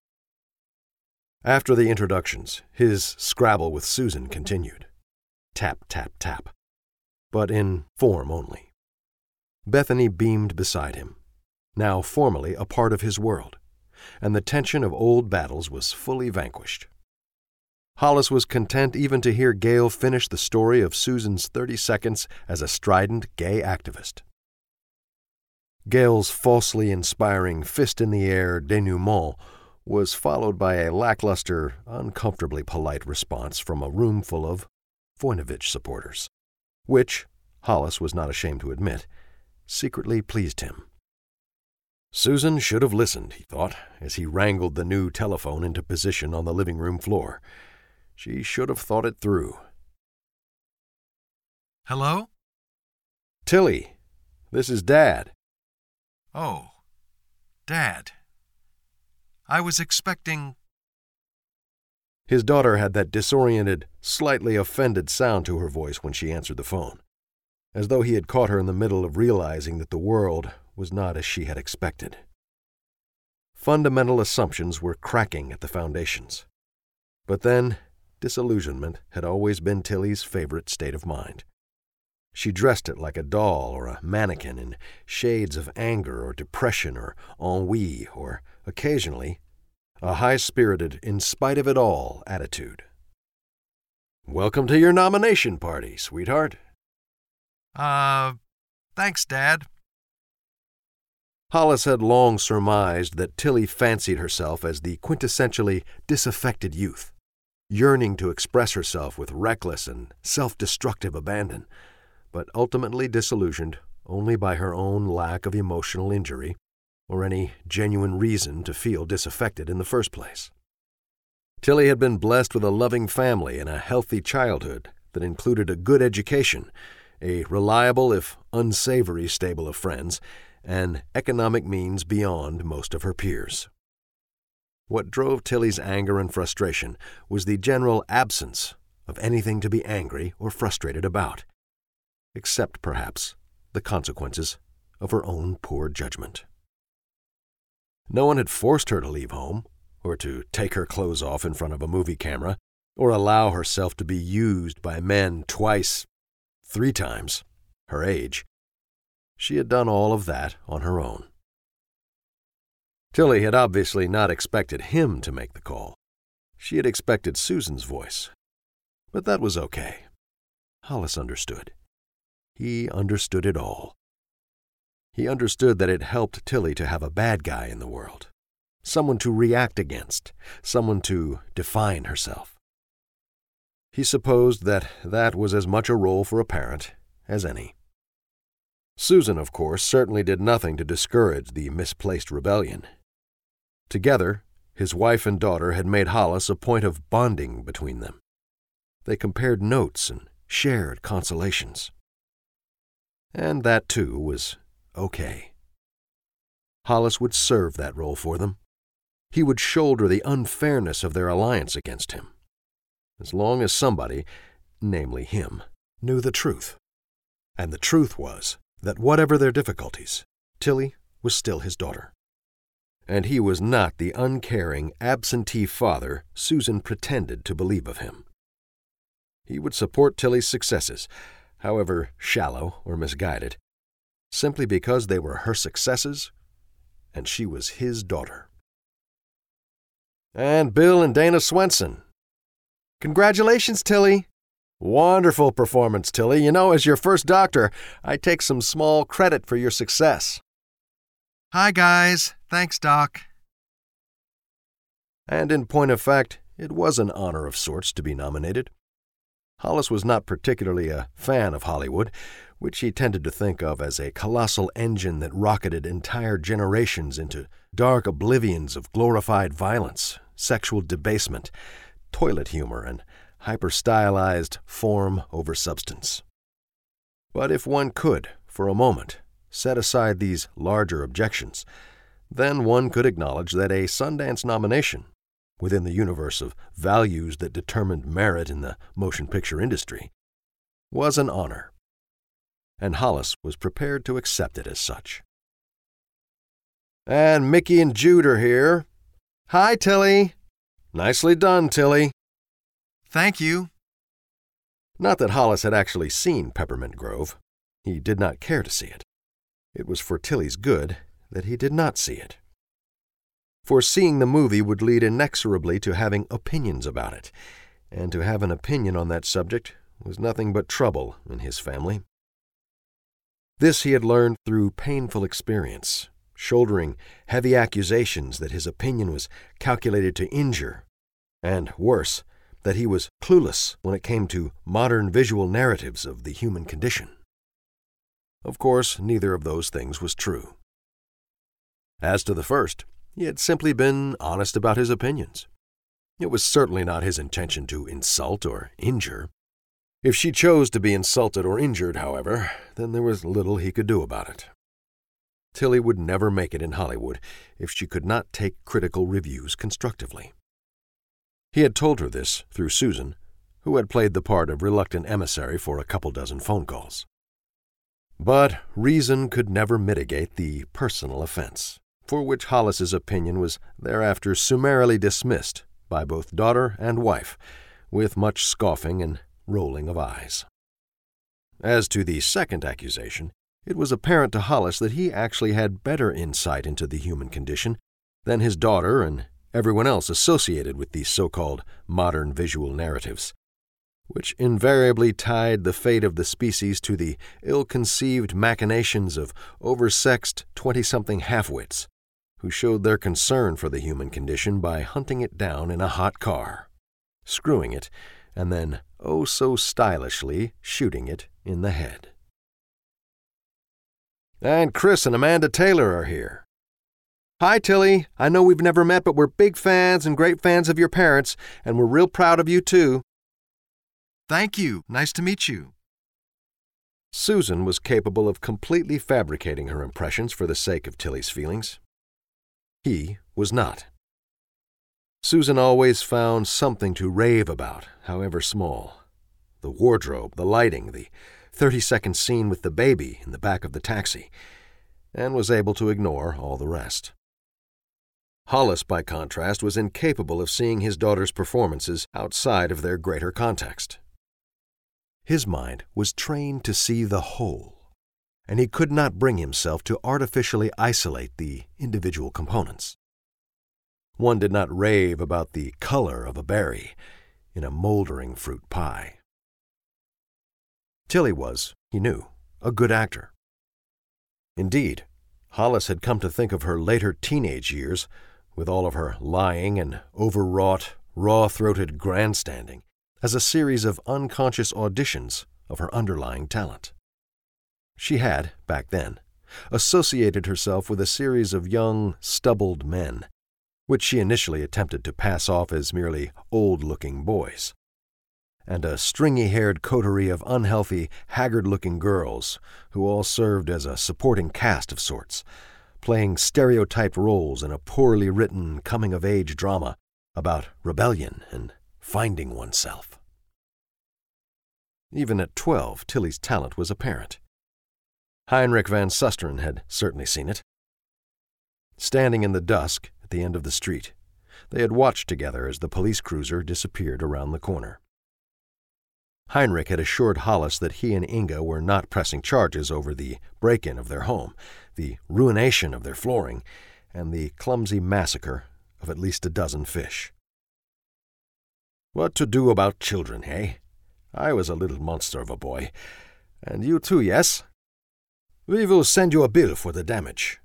After the introductions, his scrabble with Susan continued. Tap, tap, tap, but in form only. Bethany beamed beside him, now formally a part of his world, and the tension of old battles was fully vanquished. Hollis was content even to hear Gale finish the story of Susan's thirty seconds as a strident gay activist. Gale's falsely inspiring fist-in-the-air denouement was followed by a lackluster, uncomfortably polite response from a room full of Voinovich supporters, which, Hollis was not ashamed to admit, secretly pleased him. Susan should have listened, he thought, as he wrangled the new telephone into position on the living room floor. She should have thought it through. "Hello?" "Tilly, this is Dad." "Oh, Dad. I was expecting—" His daughter had that disoriented, slightly offended sound to her voice when she answered the phone, as though he had caught her in the middle of realizing that the world was not as she had expected. Fundamental assumptions were cracking at the foundations. But then, disillusionment had always been Tilly's favorite state of mind. She dressed it like a doll or a mannequin in shades of anger or depression or ennui or, occasionally, a high-spirited, in-spite-of-it-all attitude. "Welcome to your nomination party, sweetheart." Uh, thanks, Dad." Hollis had long surmised that Tilly fancied herself as the quintessentially disaffected youth, yearning to express herself with reckless and self-destructive abandon, but ultimately disillusioned only by her own lack of emotional injury or any genuine reason to feel disaffected in the first place. Tilly had been blessed with a loving family and a healthy childhood that included a good education, a reliable if unsavory stable of friends, and economic means beyond most of her peers. What drove Tilly's anger and frustration was the general absence of anything to be angry or frustrated about, except, perhaps, the consequences of her own poor judgment. No one had forced her to leave home, or to take her clothes off in front of a movie camera, or allow herself to be used by men twice, three times, her age. She had done all of that on her own. Tilly had obviously not expected him to make the call. She had expected Susan's voice. But that was okay. Hollis understood. He understood it all. He understood that it helped Tilly to have a bad guy in the world, someone to react against, someone to define herself. He supposed that that was as much a role for a parent as any. Susan, of course, certainly did nothing to discourage the misplaced rebellion. Together, his wife and daughter had made Hollis a point of bonding between them. They compared notes and shared consolations. And that, too, was okay. Hollis would serve that role for them. He would shoulder the unfairness of their alliance against him, as long as somebody, namely him, knew the truth. And the truth was that whatever their difficulties, Tilly was still his daughter. And he was not the uncaring, absentee father Susan pretended to believe of him. He would support Tilly's successes, however shallow or misguided, simply because they were her successes and she was his daughter. And Bill and Dana Swenson. Congratulations, Tilly. Wonderful performance, Tilly. You know, as your first doctor, I take some small credit for your success. Hi, guys. Thanks, Doc. And in point of fact, it was an honor of sorts to be nominated. Hollis was not particularly a fan of Hollywood, which he tended to think of as a colossal engine that rocketed entire generations into dark oblivions of glorified violence, sexual debasement, toilet humor, and hyper-stylized form over substance. But if one could, for a moment, set aside these larger objections, then one could acknowledge that a Sundance nomination, within the universe of values that determined merit in the motion picture industry, was an honor, and Hollis was prepared to accept it as such. And Mickey and Jude are here. Hi, Tilly. Nicely done, Tilly. Thank you. Not that Hollis had actually seen Peppermint Grove. He did not care to see it. It was for Tilly's good that he did not see it. For seeing the movie would lead inexorably to having opinions about it, and to have an opinion on that subject was nothing but trouble in his family. This he had learned through painful experience, shouldering heavy accusations that his opinion was calculated to injure, and, worse, that he was clueless when it came to modern visual narratives of the human condition. Of course, neither of those things was true. As to the first, he had simply been honest about his opinions. It was certainly not his intention to insult or injure. If she chose to be insulted or injured, however, then there was little he could do about it. Tilly would never make it in Hollywood if she could not take critical reviews constructively. He had told her this through Susan, who had played the part of reluctant emissary for a couple dozen phone calls. But reason could never mitigate the personal offense, for which Hollis's opinion was thereafter summarily dismissed by both daughter and wife, with much scoffing and rolling of eyes. As to the second accusation, it was apparent to Hollis that he actually had better insight into the human condition than his daughter and everyone else associated with these so-called modern visual narratives, which invariably tied the fate of the species to the ill-conceived machinations of oversexed twenty-something half-wits who showed their concern for the human condition by hunting it down in a hot car, screwing it, and then oh so stylishly shooting it in the head. And Chris and Amanda Taylor are here. Hi, Tilly. I know we've never met, but we're big fans and great fans of your parents, and we're real proud of you, too. Thank you. Nice to meet you. Susan was capable of completely fabricating her impressions for the sake of Tilly's feelings. He was not. Susan always found something to rave about, however small. The wardrobe, the lighting, the thirty-second scene with the baby in the back of the taxi, and was able to ignore all the rest. Hollis, by contrast, was incapable of seeing his daughter's performances outside of their greater context. His mind was trained to see the whole, and he could not bring himself to artificially isolate the individual components. One did not rave about the color of a berry in a moldering fruit pie. Tilly was, he knew, a good actor. Indeed, Hollis had come to think of her later teenage years, with all of her lying and overwrought, raw-throated grandstanding, as a series of unconscious auditions of her underlying talent. She had, back then, associated herself with a series of young, stubbled men, which she initially attempted to pass off as merely old-looking boys, and a stringy-haired coterie of unhealthy, haggard-looking girls who all served as a supporting cast of sorts, playing stereotyped roles in a poorly written coming-of-age drama about rebellion and finding oneself. Even at twelve, Tilly's talent was apparent. Heinrich van Susteren had certainly seen it. Standing in the dusk at the end of the street, they had watched together as the police cruiser disappeared around the corner. Heinrich had assured Hollis that he and Inga were not pressing charges over the break-in of their home, the ruination of their flooring, and the clumsy massacre of at least a dozen fish. "What to do about children, eh? I was a little monster of a boy. And you too, yes? We will send you a bill for the damage."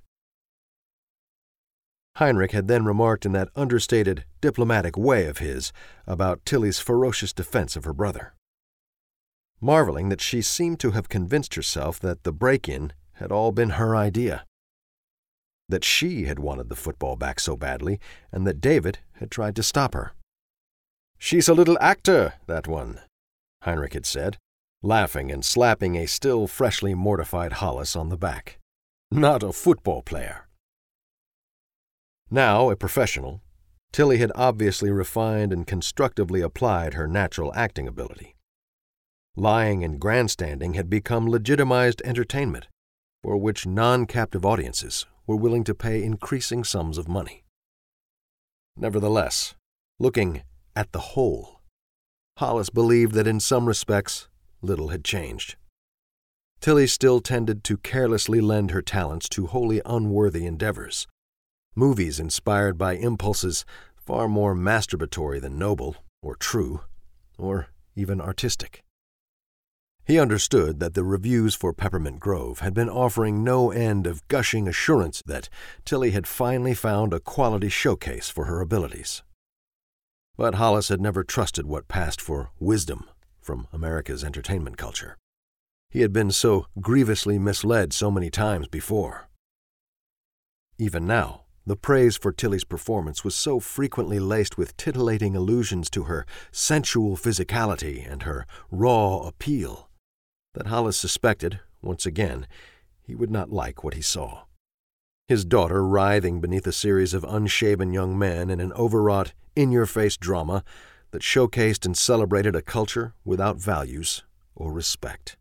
Heinrich had then remarked in that understated, diplomatic way of his about Tilly's ferocious defense of her brother, marveling that she seemed to have convinced herself that the break-in had all been her idea, that she had wanted the football back so badly, and that David had tried to stop her. "She's a little actor, that one," Heinrich had said, laughing and slapping a still freshly mortified Hollis on the back. "Not a football player." Now a professional, Tilly had obviously refined and constructively applied her natural acting ability. Lying and grandstanding had become legitimized entertainment, for which non-captive audiences were willing to pay increasing sums of money. Nevertheless, looking at the whole, Hollis believed that in some respects little had changed. Tilly still tended to carelessly lend her talents to wholly unworthy endeavors, movies inspired by impulses far more masturbatory than noble, or true, or even artistic. He understood that the reviews for Peppermint Grove had been offering no end of gushing assurance that Tilly had finally found a quality showcase for her abilities. But Hollis had never trusted what passed for wisdom from America's entertainment culture. He had been so grievously misled so many times before. Even now, the praise for Tilly's performance was so frequently laced with titillating allusions to her sensual physicality and her raw appeal that Hollis suspected, once again, he would not like what he saw. His daughter writhing beneath a series of unshaven young men in an overwrought, in-your-face drama that showcased and celebrated a culture without values or respect.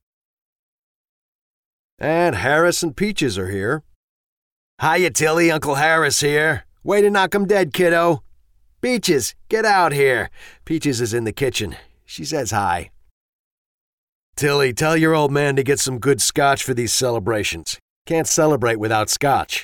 "And Harris and Peaches are here." "Hiya, Tilly, Uncle Harris here. Way to knock 'em dead, kiddo. Peaches, get out here. Peaches is in the kitchen. She says hi." "Tilly, tell your old man to get some good scotch for these celebrations. Can't celebrate without scotch."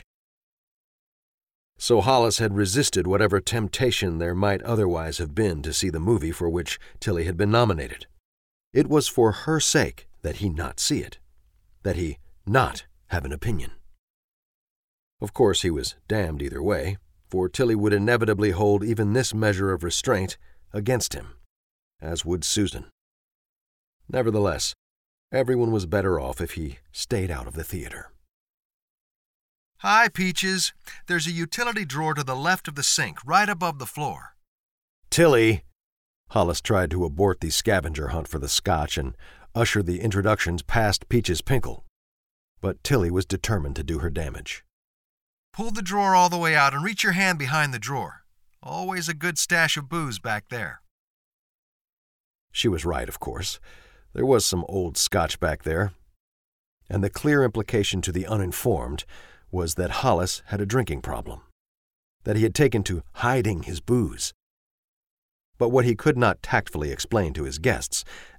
So Hollis had resisted whatever temptation there might otherwise have been to see the movie for which Tilly had been nominated. It was for her sake that he not see it, that he not have an opinion. Of course, he was damned either way, for Tilly would inevitably hold even this measure of restraint against him, as would Susan. Nevertheless, everyone was better off if he stayed out of the theater. "Hi, Peaches. There's a utility drawer to the left of the sink, right above the floor." "Tilly!" Hollis tried to abort the scavenger hunt for the scotch and usher the introductions past Peaches Pinkle. But Tilly was determined to do her damage. "Pull the drawer all the way out and reach your hand behind the drawer. Always a good stash of booze back there." She was right, of course. There was some old scotch back there. And the clear implication to the uninformed was that Hollis had a drinking problem, that he had taken to hiding his booze. But what he could not tactfully explain to his guests, and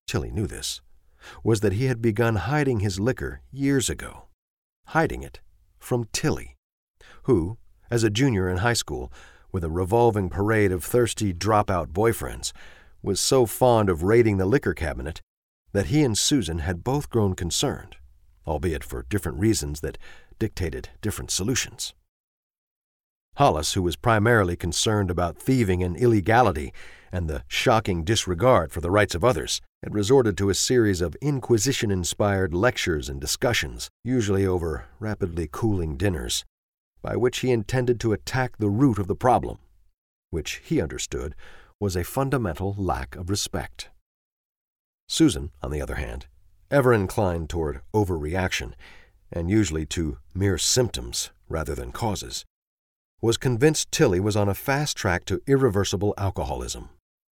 Tilly knew this, was that he had begun hiding his liquor years ago. Hiding it from Tilly, who, as a junior in high school, with a revolving parade of thirsty dropout boyfriends, was so fond of raiding the liquor cabinet that he and Susan had both grown concerned, albeit for different reasons that dictated different solutions. Hollis, who was primarily concerned about thieving and illegality and the shocking disregard for the rights of others, had resorted to a series of Inquisition-inspired lectures and discussions, usually over rapidly cooling dinners, by which he intended to attack the root of the problem, which he understood was a fundamental lack of respect. Susan, on the other hand, ever inclined toward overreaction, and usually to mere symptoms rather than causes, was convinced Tilly was on a fast track to irreversible alcoholism.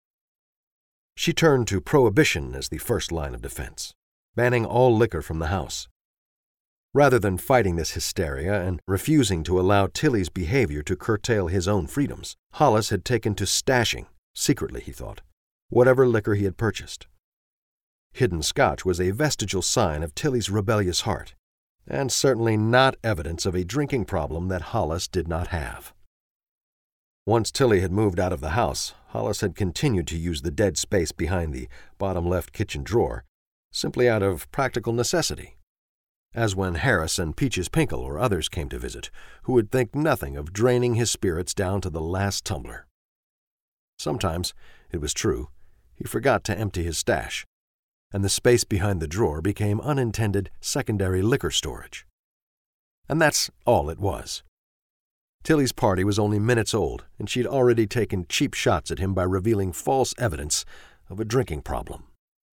She turned to prohibition as the first line of defense, banning all liquor from the house. Rather than fighting this hysteria and refusing to allow Tilly's behavior to curtail his own freedoms, Hollis had taken to stashing, secretly he thought, whatever liquor he had purchased. Hidden Scotch was a vestigial sign of Tilly's rebellious heart, and certainly not evidence of a drinking problem that Hollis did not have. Once Tilly had moved out of the house, Hollis had continued to use the dead space behind the bottom-left kitchen drawer, simply out of practical necessity, as when Harris and Peaches Pinkle or others came to visit, who would think nothing of draining his spirits down to the last tumbler. Sometimes, it was true, he forgot to empty his stash, and the space behind the drawer became unintended secondary liquor storage. And that's all it was. Tilly's party was only minutes old, and she'd already taken cheap shots at him by revealing false evidence of a drinking problem.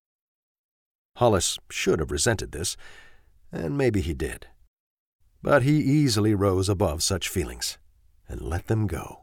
Hollis should have resented this, and maybe he did. But he easily rose above such feelings and let them go.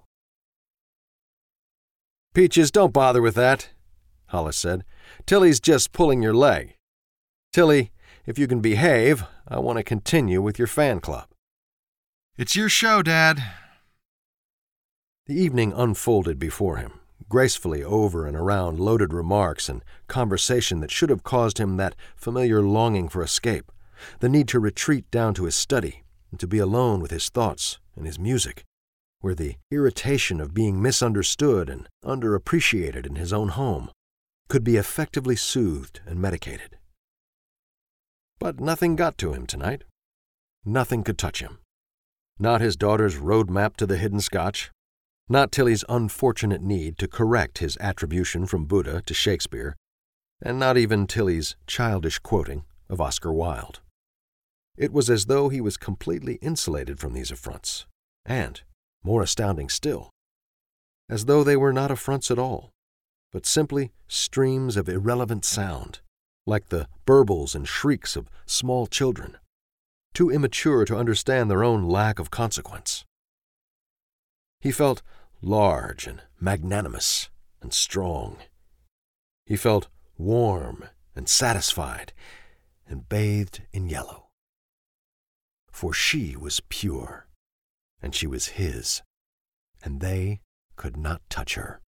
"Peaches, don't bother with that," Hollis said. "Tilly's just pulling your leg. Tilly, if you can behave, I want to continue with your fan club." "It's your show, Dad." The evening unfolded before him, gracefully over and around loaded remarks and conversation that should have caused him that familiar longing for escape, the need to retreat down to his study and to be alone with his thoughts and his music, where the irritation of being misunderstood and underappreciated in his own home could be effectively soothed and medicated. But nothing got to him tonight. Nothing could touch him. Not his daughter's roadmap to the hidden Scotch, not Tilly's unfortunate need to correct his attribution from Buddha to Shakespeare, and not even Tilly's childish quoting of Oscar Wilde. It was as though he was completely insulated from these affronts, and, more astounding still, as though they were not affronts at all, but simply streams of irrelevant sound, like the burbles and shrieks of small children, too immature to understand their own lack of consequence. He felt large and magnanimous and strong. He felt warm and satisfied and bathed in yellow. For she was pure, and she was his, and they could not touch her.